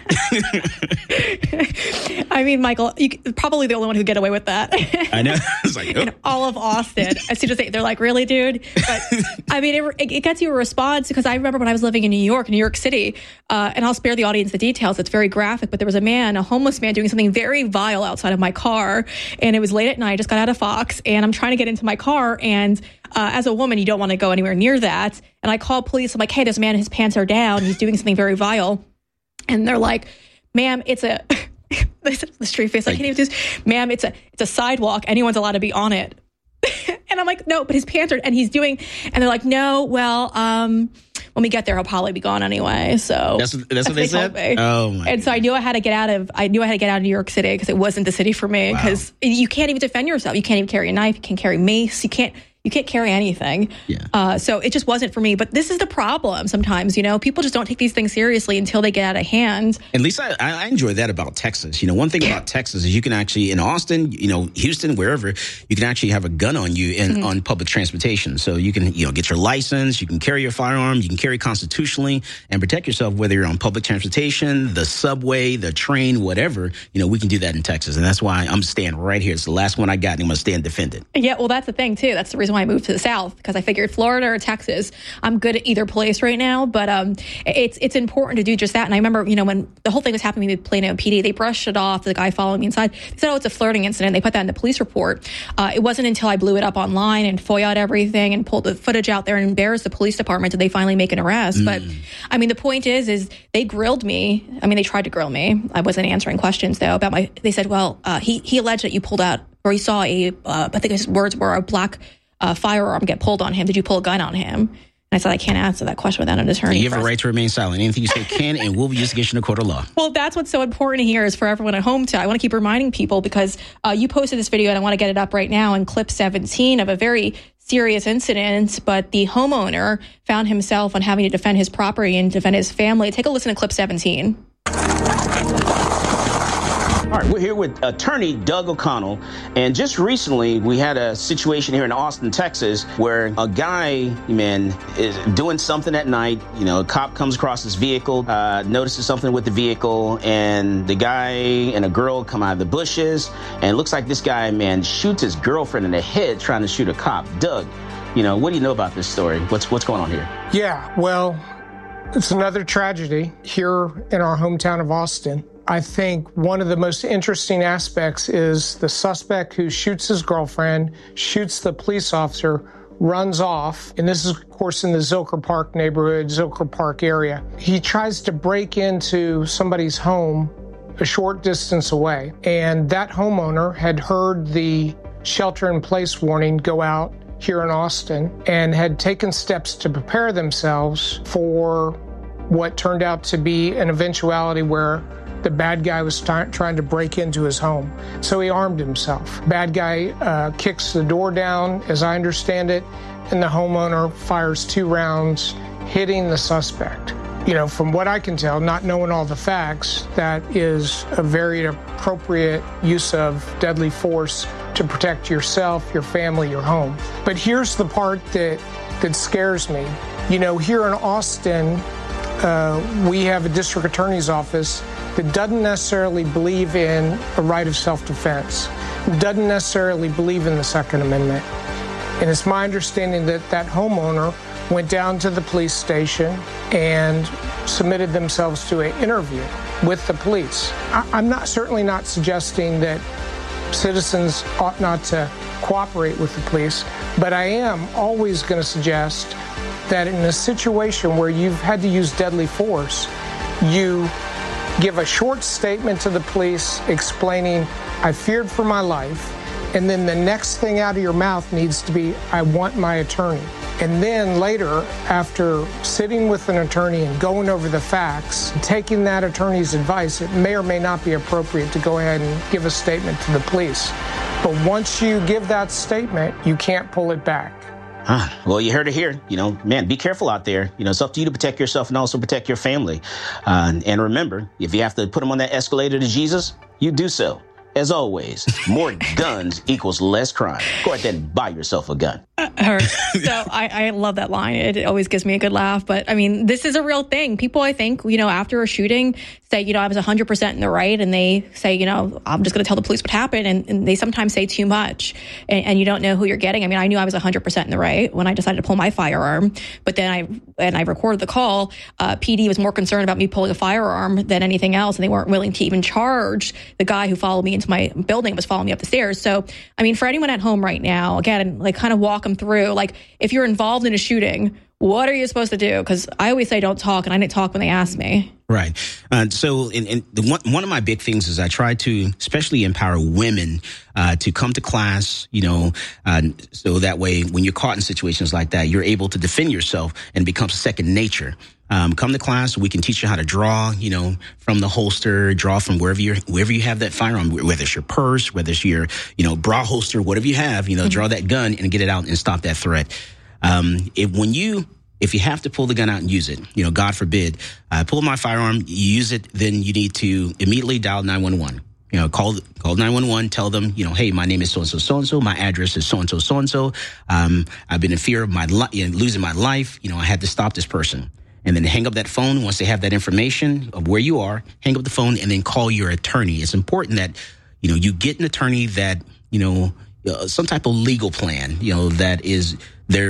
Speaker 13: I mean, Michael, you're probably the only one who'd get away with that.
Speaker 2: I know. It's like,
Speaker 13: in all of Austin. As soon as they're like, really, dude? But I mean, it gets you a response, because I remember when I was living in New York City, and I'll spare the audience the details. It's very graphic, but there was a homeless man doing something very vile outside of my car. And it was late at night. I just got out of Fox and I'm trying to get into my car. And as a woman, you don't want to go anywhere near that. And I called police. I'm like, hey, this man, his pants are down. He's doing something very vile. And they're like, ma'am, it's a, they said the straight face, I can't even do this. Ma'am, it's a sidewalk. Anyone's allowed to be on it. And I'm like, no, but his pants are, and he's doing, and they're like, no, well, when we get there, he'll probably be gone anyway. So
Speaker 2: that's what they said. Oh my!
Speaker 13: And so I knew I had to get out of New York City, because it wasn't the city for me. Because you can't even defend yourself. You can't even carry a knife. You can't carry mace. You can't carry anything. Yeah. So it just wasn't for me. But this is the problem sometimes, people just don't take these things seriously until they get out of hand.
Speaker 2: At least I enjoy that about Texas. One thing about Texas is you can actually, in Austin, Houston, wherever, you can actually have a gun on you on public transportation. So you can, get your license, you can carry your firearm, you can carry constitutionally and protect yourself, whether you're on public transportation, the subway, the train, whatever. We can do that in Texas. And that's why I'm staying right here. It's the last one I got, and I'm going to stay and defend it.
Speaker 13: Yeah, well, that's the thing, too. That's the reason why I moved to the South, because I figured Florida or Texas, I'm good at either place right now. But it's important to do just that. And I remember, when the whole thing was happening with Plano PD, they brushed it off, the guy following me inside. They said, oh, it's a flirting incident. They put that in the police report. It wasn't until I blew it up online and FOIA'd everything and pulled the footage out there and embarrassed the police department did they finally make an arrest. But I mean, the point is they grilled me. I mean, they tried to grill me. I wasn't answering questions, though, about they said, well, he alleged that you pulled out, or he saw I think his words were a black firearm get pulled on him. Did you pull a gun on him? And I said, I can't answer that question without an attorney.
Speaker 2: You have a right to remain silent. Anything you say can and will be used against you in a court of law.
Speaker 13: Well, that's what's so important here is for everyone at home I want to keep reminding people, because you posted this video and I want to get it up right now in clip 17 of a very serious incident, but the homeowner found himself on having to defend his property and defend his family. Take a listen to clip 17.
Speaker 2: All right, we're here with attorney Doug O'Connell, and just recently we had a situation here in Austin, Texas, where a guy, is doing something at night. A cop comes across his vehicle, notices something with the vehicle, and the guy and a girl come out of the bushes, and it looks like this guy, shoots his girlfriend in the head trying to shoot a cop. Doug, what do you know about this story? What's going on here?
Speaker 4: Yeah, well, it's another tragedy here in our hometown of Austin. I think one of the most interesting aspects is the suspect who shoots his girlfriend, shoots the police officer, runs off. And this is, of course, in the Zilker Park neighborhood, Zilker Park area. He tries to break into somebody's home a short distance away. And that homeowner had heard the shelter-in-place warning go out here in Austin and had taken steps to prepare themselves for what turned out to be an eventuality where the bad guy was trying to break into his home. So he armed himself. Bad guy kicks the door down, as I understand it, and the homeowner fires 2 rounds, hitting the suspect. From what I can tell, not knowing all the facts, that is a very appropriate use of deadly force to protect yourself, your family, your home. But here's the part that scares me. Here in Austin, we have a district attorney's office that doesn't necessarily believe in a right of self-defense, doesn't necessarily believe in the Second Amendment. And it's my understanding that that homeowner went down to the police station and submitted themselves to an interview with the police. I'm certainly not suggesting that citizens ought not to cooperate with the police, but I am always going to suggest that in a situation where you've had to use deadly force, you give a short statement to the police explaining, I feared for my life, and then the next thing out of your mouth needs to be, I want my attorney. And then later, after sitting with an attorney and going over the facts, taking that attorney's advice, it may or may not be appropriate to go ahead and give a statement to the police. But once you give that statement, you can't pull it back.
Speaker 2: Well, you heard it here. Be careful out there. It's up to you to protect yourself and also protect your family. And remember, if you have to put them on that escalator to Jesus, you do so. As always, more guns equals less crime. Go ahead and buy yourself a gun.
Speaker 13: So I love that line. It always gives me a good laugh. But I mean, this is a real thing. People, I think, after a shooting say, I was 100% in the right. And they say, I'm just going to tell the police what happened. And they sometimes say too much and you don't know who you're getting. I mean, I knew I was 100% in the right when I decided to pull my firearm. But then I recorded the call. PD was more concerned about me pulling a firearm than anything else. And they weren't willing to even charge the guy who followed me into my building, was following me up the stairs. So, I mean, for anyone at home right now, again, like kind of walk them through, like if you're involved in a shooting, what are you supposed to do? Because I always say don't talk, and I didn't talk when they asked me.
Speaker 2: Right. So one of my big things is I try to especially empower women to come to class, so that way when you're caught in situations like that, you're able to defend yourself and it becomes second nature. Come to class, we can teach you how to draw, from the holster, draw from wherever you have that firearm, whether it's your purse, whether it's your, bra holster, whatever you have, draw that gun and get it out and stop that threat. If you have to pull the gun out and use it, God forbid, pull my firearm, you use it, then you need to immediately dial 911. Call 911, tell them, hey, my name is so-and-so, so-and-so, my address is so-and-so, so-and-so. I've been in fear of losing my life. I had to stop this person. And then hang up that phone. Once they have that information of where you are, hang up the phone and then call your attorney. It's important that, you get an attorney that, some type of legal plan, that is,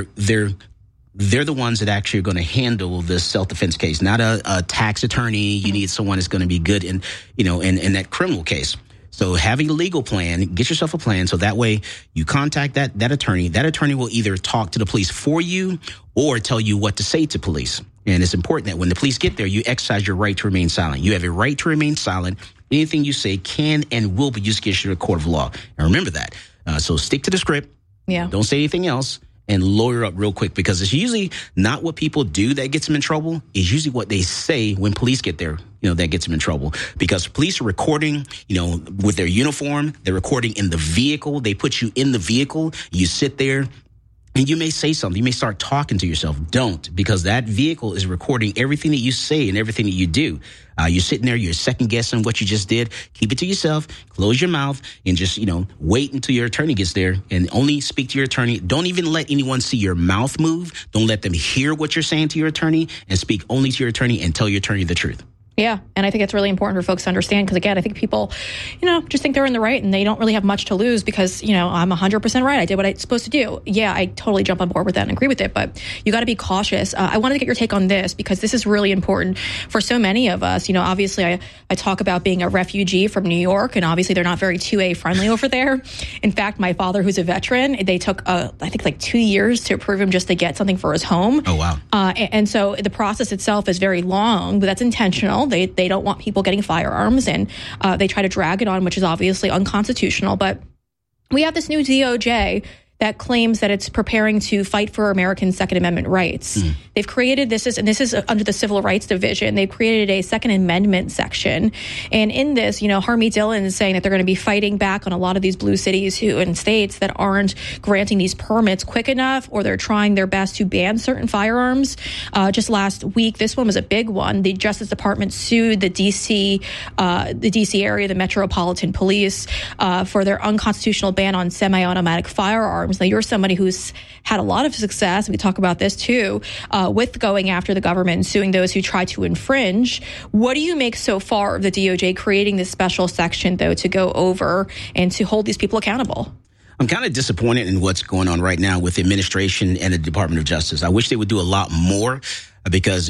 Speaker 2: they're the ones that actually are going to handle this self-defense case, not a tax attorney. You need someone that's going to be good in that criminal case. So having a legal plan, get yourself a plan. So that way you contact that attorney. That attorney will either talk to the police for you or tell you what to say to police. And it's important that when the police get there, you exercise your right to remain silent. You have a right to remain silent. Anything you say can and will be used against you in a court of law. And remember that. So stick to the script.
Speaker 13: Yeah.
Speaker 2: Don't say anything else. And lawyer up real quick, because it's usually not what people do that gets them in trouble. It's usually what they say when police get there, that gets them in trouble. Because police are recording, with their uniform. They're recording in the vehicle. They put you in the vehicle. You sit there. And you may say something. You may start talking to yourself. Don't, because that vehicle is recording everything that you say and everything that you do. You're sitting there, you're second guessing what you just did. Keep it to yourself. Close your mouth and just, wait until your attorney gets there and only speak to your attorney. Don't even let anyone see your mouth move. Don't let them hear what you're saying to your attorney, and speak only to your attorney and tell your attorney the truth.
Speaker 13: Yeah, and I think it's really important for folks to understand because, again, I think people, just think they're in the right and they don't really have much to lose because, I'm 100% right. I did what I'm supposed to do. Yeah, I totally jump on board with that and agree with it, but you got to be cautious. I wanted to get your take on this because this is really important for so many of us. Obviously, I talk about being a refugee from New York, and obviously they're not very 2A friendly over there. In fact, my father, who's a veteran, they took, I think, like 2 years to approve him just to get something for his home.
Speaker 2: Oh, wow.
Speaker 13: And so the process itself is very long, but that's intentional. They don't want people getting firearms, and they try to drag it on, which is obviously unconstitutional. But we have this new DOJ that claims that it's preparing to fight for American Second Amendment rights. They've created this is under the Civil Rights Division. They've created a Second Amendment section. And in this, Harmeet Dillon is saying that they're going to be fighting back on a lot of these blue cities and states that aren't granting these permits quick enough, or they're trying their best to ban certain firearms. Just last week, this one was a big one. The Justice Department sued the DC area, the Metropolitan Police, for their unconstitutional ban on semi-automatic firearms. Now, you're somebody who's had a lot of success, we talk about this too, with going after the government and suing those who try to infringe. What do you make so far of the DOJ creating this special section, though, to go over and to hold these people accountable?
Speaker 2: I'm kind of disappointed in what's going on right now with the administration and the Department of Justice. I wish they would do a lot more. Because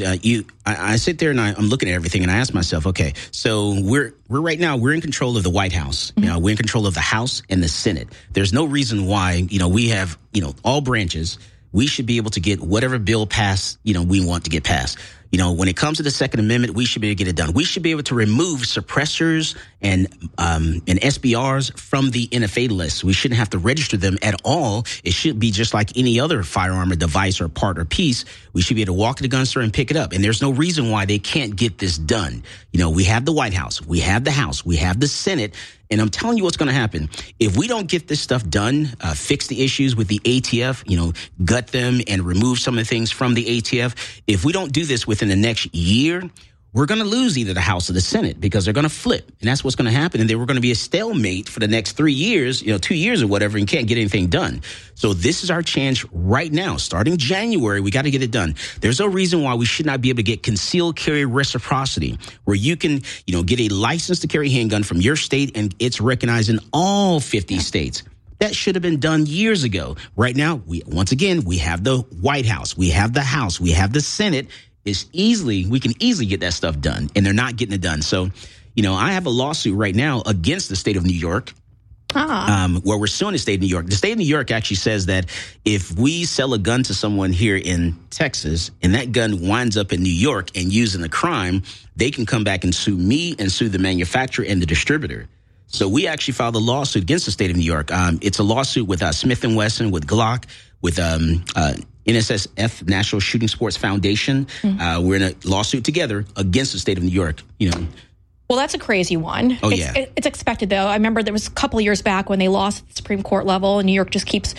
Speaker 2: I sit there and I'm looking at everything and I ask myself, okay, so we're in control of the White House. We're in control of the House and the Senate. There's no reason why, we have, all branches. We should be able to get whatever bill passed, we want to get passed. When it comes to the Second Amendment, we should be able to get it done. We should be able to remove suppressors and SBRs from the NFA list. We shouldn't have to register them at all. It should be just like any other firearm or device or part or piece. We should be able to walk to the gun store and pick it up. And there's no reason why they can't get this done. We have the White House, we have the House, we have the Senate. And I'm telling you what's going to happen. If we don't get this stuff done, fix the issues with the ATF, gut them and remove some of the things from the ATF. If we don't do this within the next year, we're going to lose either the House or the Senate because they're going to flip. And that's what's going to happen. And then we're going to be a stalemate for the next 3 years, 2 years or whatever, and can't get anything done. So this is our chance right now. Starting January, we got to get it done. There's no reason why we should not be able to get concealed carry reciprocity, where you can, get a license to carry handgun from your state and it's recognized in all 50 states. That should have been done years ago. Right now, we have the White House, we have the House, we have the Senate. We can easily get that stuff done, and they're not getting it done. So, I have a lawsuit right now against the state of New York, where we're suing the state of New York. The state of New York actually says that if we sell a gun to someone here in Texas and that gun winds up in New York and used in a crime, they can come back and sue me and sue the manufacturer and the distributor. So we actually filed a lawsuit against the state of New York. It's a lawsuit with Smith & Wesson, with Glock, with NSSF, National Shooting Sports Foundation. We're in a lawsuit together against the state of New York,
Speaker 13: Well, that's a crazy one. It's expected, though. I remember there was a couple of years back when they lost at the Supreme Court level, and New York just keeps,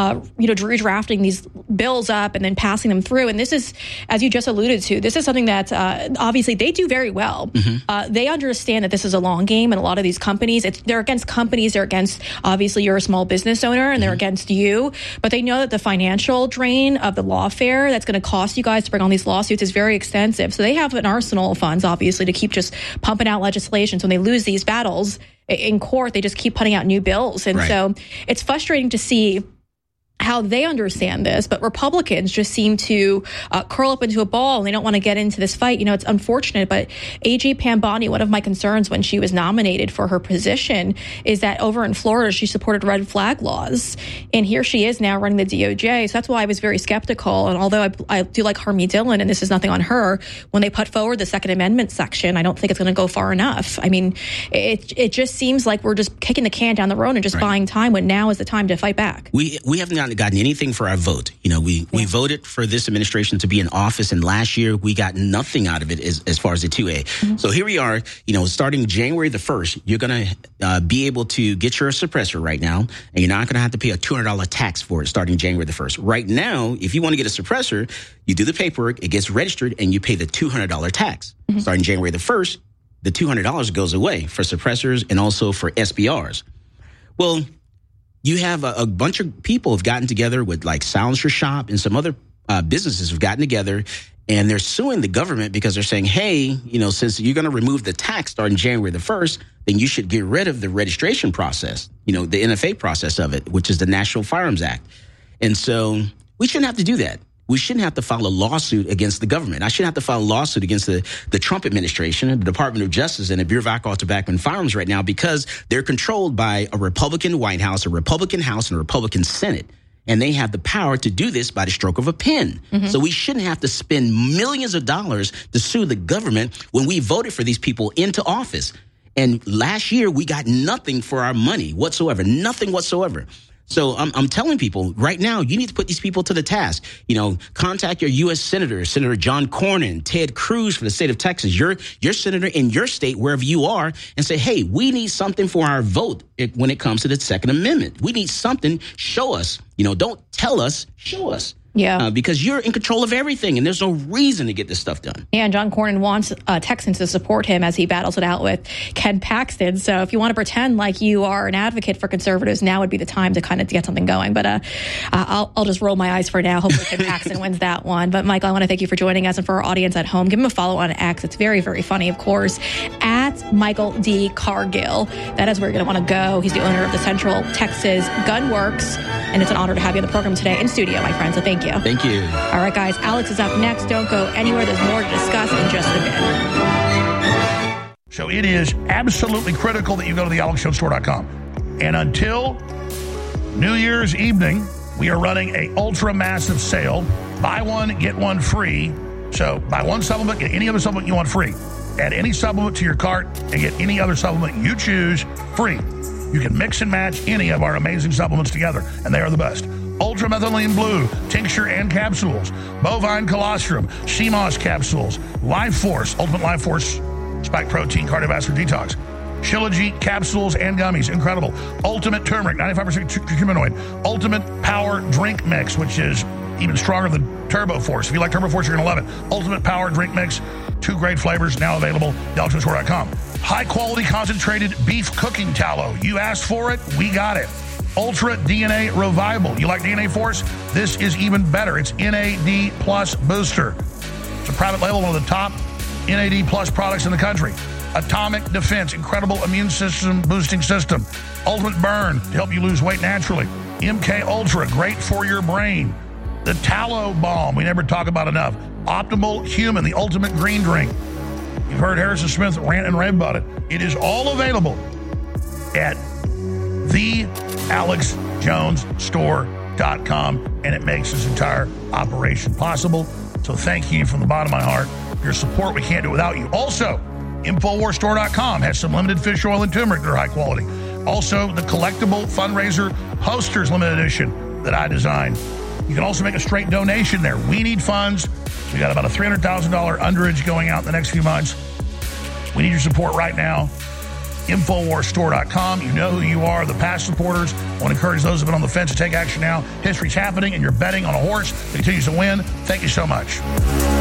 Speaker 13: drafting these bills up and then passing them through. And this is, as you just alluded to, this is something that obviously they do very well. Mm-hmm. They understand that this is a long game, and a lot of these companies, they're against companies, they're against, obviously, you're a small business owner, and they're against you. But they know that the financial drain of the lawfare that's going to cost you guys to bring on these lawsuits is very extensive. So they have an arsenal of funds, obviously, to keep just pumping out legislation. So when they lose these battles in court, they just keep putting out new bills. And so it's frustrating to see how they understand this, but Republicans just seem to curl up into a ball and they don't want to get into this fight. It's unfortunate, but A.G. Pam Bondi, one of my concerns when she was nominated for her position is that over in Florida, she supported red flag laws. And here she is now running the DOJ. So that's why I was very skeptical. And although I do like Harmeet Dillon, and this is nothing on her, when they put forward the Second Amendment section, I don't think it's going to go far enough. I mean, it just seems like we're just kicking the can down the road and just buying time when now is the time to fight back.
Speaker 2: We haven't gotten anything for our vote. We voted for this administration to be in office, and last year we got nothing out of it as far as the 2A. Mm-hmm. So here we are, starting January the 1st, you're going to be able to get your suppressor right now, and you're not going to have to pay a $200 tax for it starting January the 1st. Right now, if you want to get a suppressor, you do the paperwork, it gets registered, and you pay the $200 tax. Mm-hmm. Starting January the 1st, the $200 goes away for suppressors and also for SBRs. Well, you have a bunch of people have gotten together with like Silencer Shop and some other businesses have gotten together, and they're suing the government because they're saying, hey, since you're going to remove the tax starting January the 1st, then you should get rid of the registration process, the NFA process of it, which is the National Firearms Act. And so we shouldn't have to do that. We shouldn't have to file a lawsuit against the government. I shouldn't have to file a lawsuit against the Trump administration, the Department of Justice, and the Bureau of Alcohol, Tobacco, and Firearms right now because they're controlled by a Republican White House, a Republican House, and a Republican Senate. And they have the power to do this by the stroke of a pen. Mm-hmm. So we shouldn't have to spend millions of dollars to sue the government when we voted for these people into office. And last year, we got nothing for our money whatsoever, nothing whatsoever. So I'm telling people right now, you need to put these people to the task. Contact your U.S. Senator, Senator John Cornyn, Ted Cruz for the state of Texas, your senator in your state, wherever you are, and say, hey, we need something for our vote when it comes to the Second Amendment. We need something. Show us. Don't tell us. Show us.
Speaker 13: Yeah.
Speaker 2: Because you're in control of everything, and there's no reason to get this stuff done.
Speaker 13: Yeah, and John Cornyn wants Texans to support him as he battles it out with Ken Paxton. So if you want to pretend like you are an advocate for conservatives, now would be the time to kind of get something going. But I'll just roll my eyes for now. Hopefully Ken Paxton wins that one. But Michael, I want to thank you for joining us, and for our audience at home, give him a follow on X. It's very, very funny, of course, at Michael D. Cargill. That is where you're going to want to go. He's the owner of the Central Texas Gun Works, and it's an honor to have you on the program today in studio, my friend. So thank you.
Speaker 2: Thank you.
Speaker 13: All right, guys. Alex is up next. Don't go anywhere. There's more to discuss in just a bit.
Speaker 11: So it is absolutely critical that you go to thealexjonesstore.com. And until New Year's evening, we are running a ultra massive sale. Buy one, get one free. So buy one supplement, get any other supplement you want free. Add any supplement to your cart and get any other supplement you choose free. You can mix and match any of our amazing supplements together, and they are the best. Ultramethylene Blue, tincture and capsules, bovine colostrum, CMOS capsules, Life Force, Ultimate Life Force, spike protein, cardiovascular detox, Shilajit capsules and gummies, incredible. Ultimate turmeric, 95% curcuminoid, Ultimate Power Drink Mix, which is even stronger than Turbo Force. If you like Turbo Force, you're going to love it. Ultimate Power Drink Mix, 2 great flavors now available at theultimatestore.com. High-quality concentrated beef cooking tallow. You asked for it, we got it. Ultra DNA Revival. You like DNA Force? This is even better. It's NAD Plus Booster. It's a private label, one of the top NAD Plus products in the country. Atomic Defense, incredible immune system boosting system. Ultimate Burn, to help you lose weight naturally. MK Ultra, great for your brain. The Tallow Balm, we never talk about enough. Optimal Human, the ultimate green drink. You've heard Harrison Smith rant and rave about it. It is all available at thealexjonesstore.com, and it makes this entire operation possible. So thank you from the bottom of my heart. Your support, we can't do without you. Also, InfoWarsStore.com has some limited fish oil and turmeric that are high quality. Also, the collectible fundraiser posters limited edition that I designed. You can also make a straight donation there. We need funds. We got about a $300,000 underage going out in the next few months. We need your support right now. InfoWarsStore.com. You know who you are, the past supporters. I want to encourage those who have been on the fence to take action now. History's happening, and you're betting on a horse that continues to win. Thank you so much.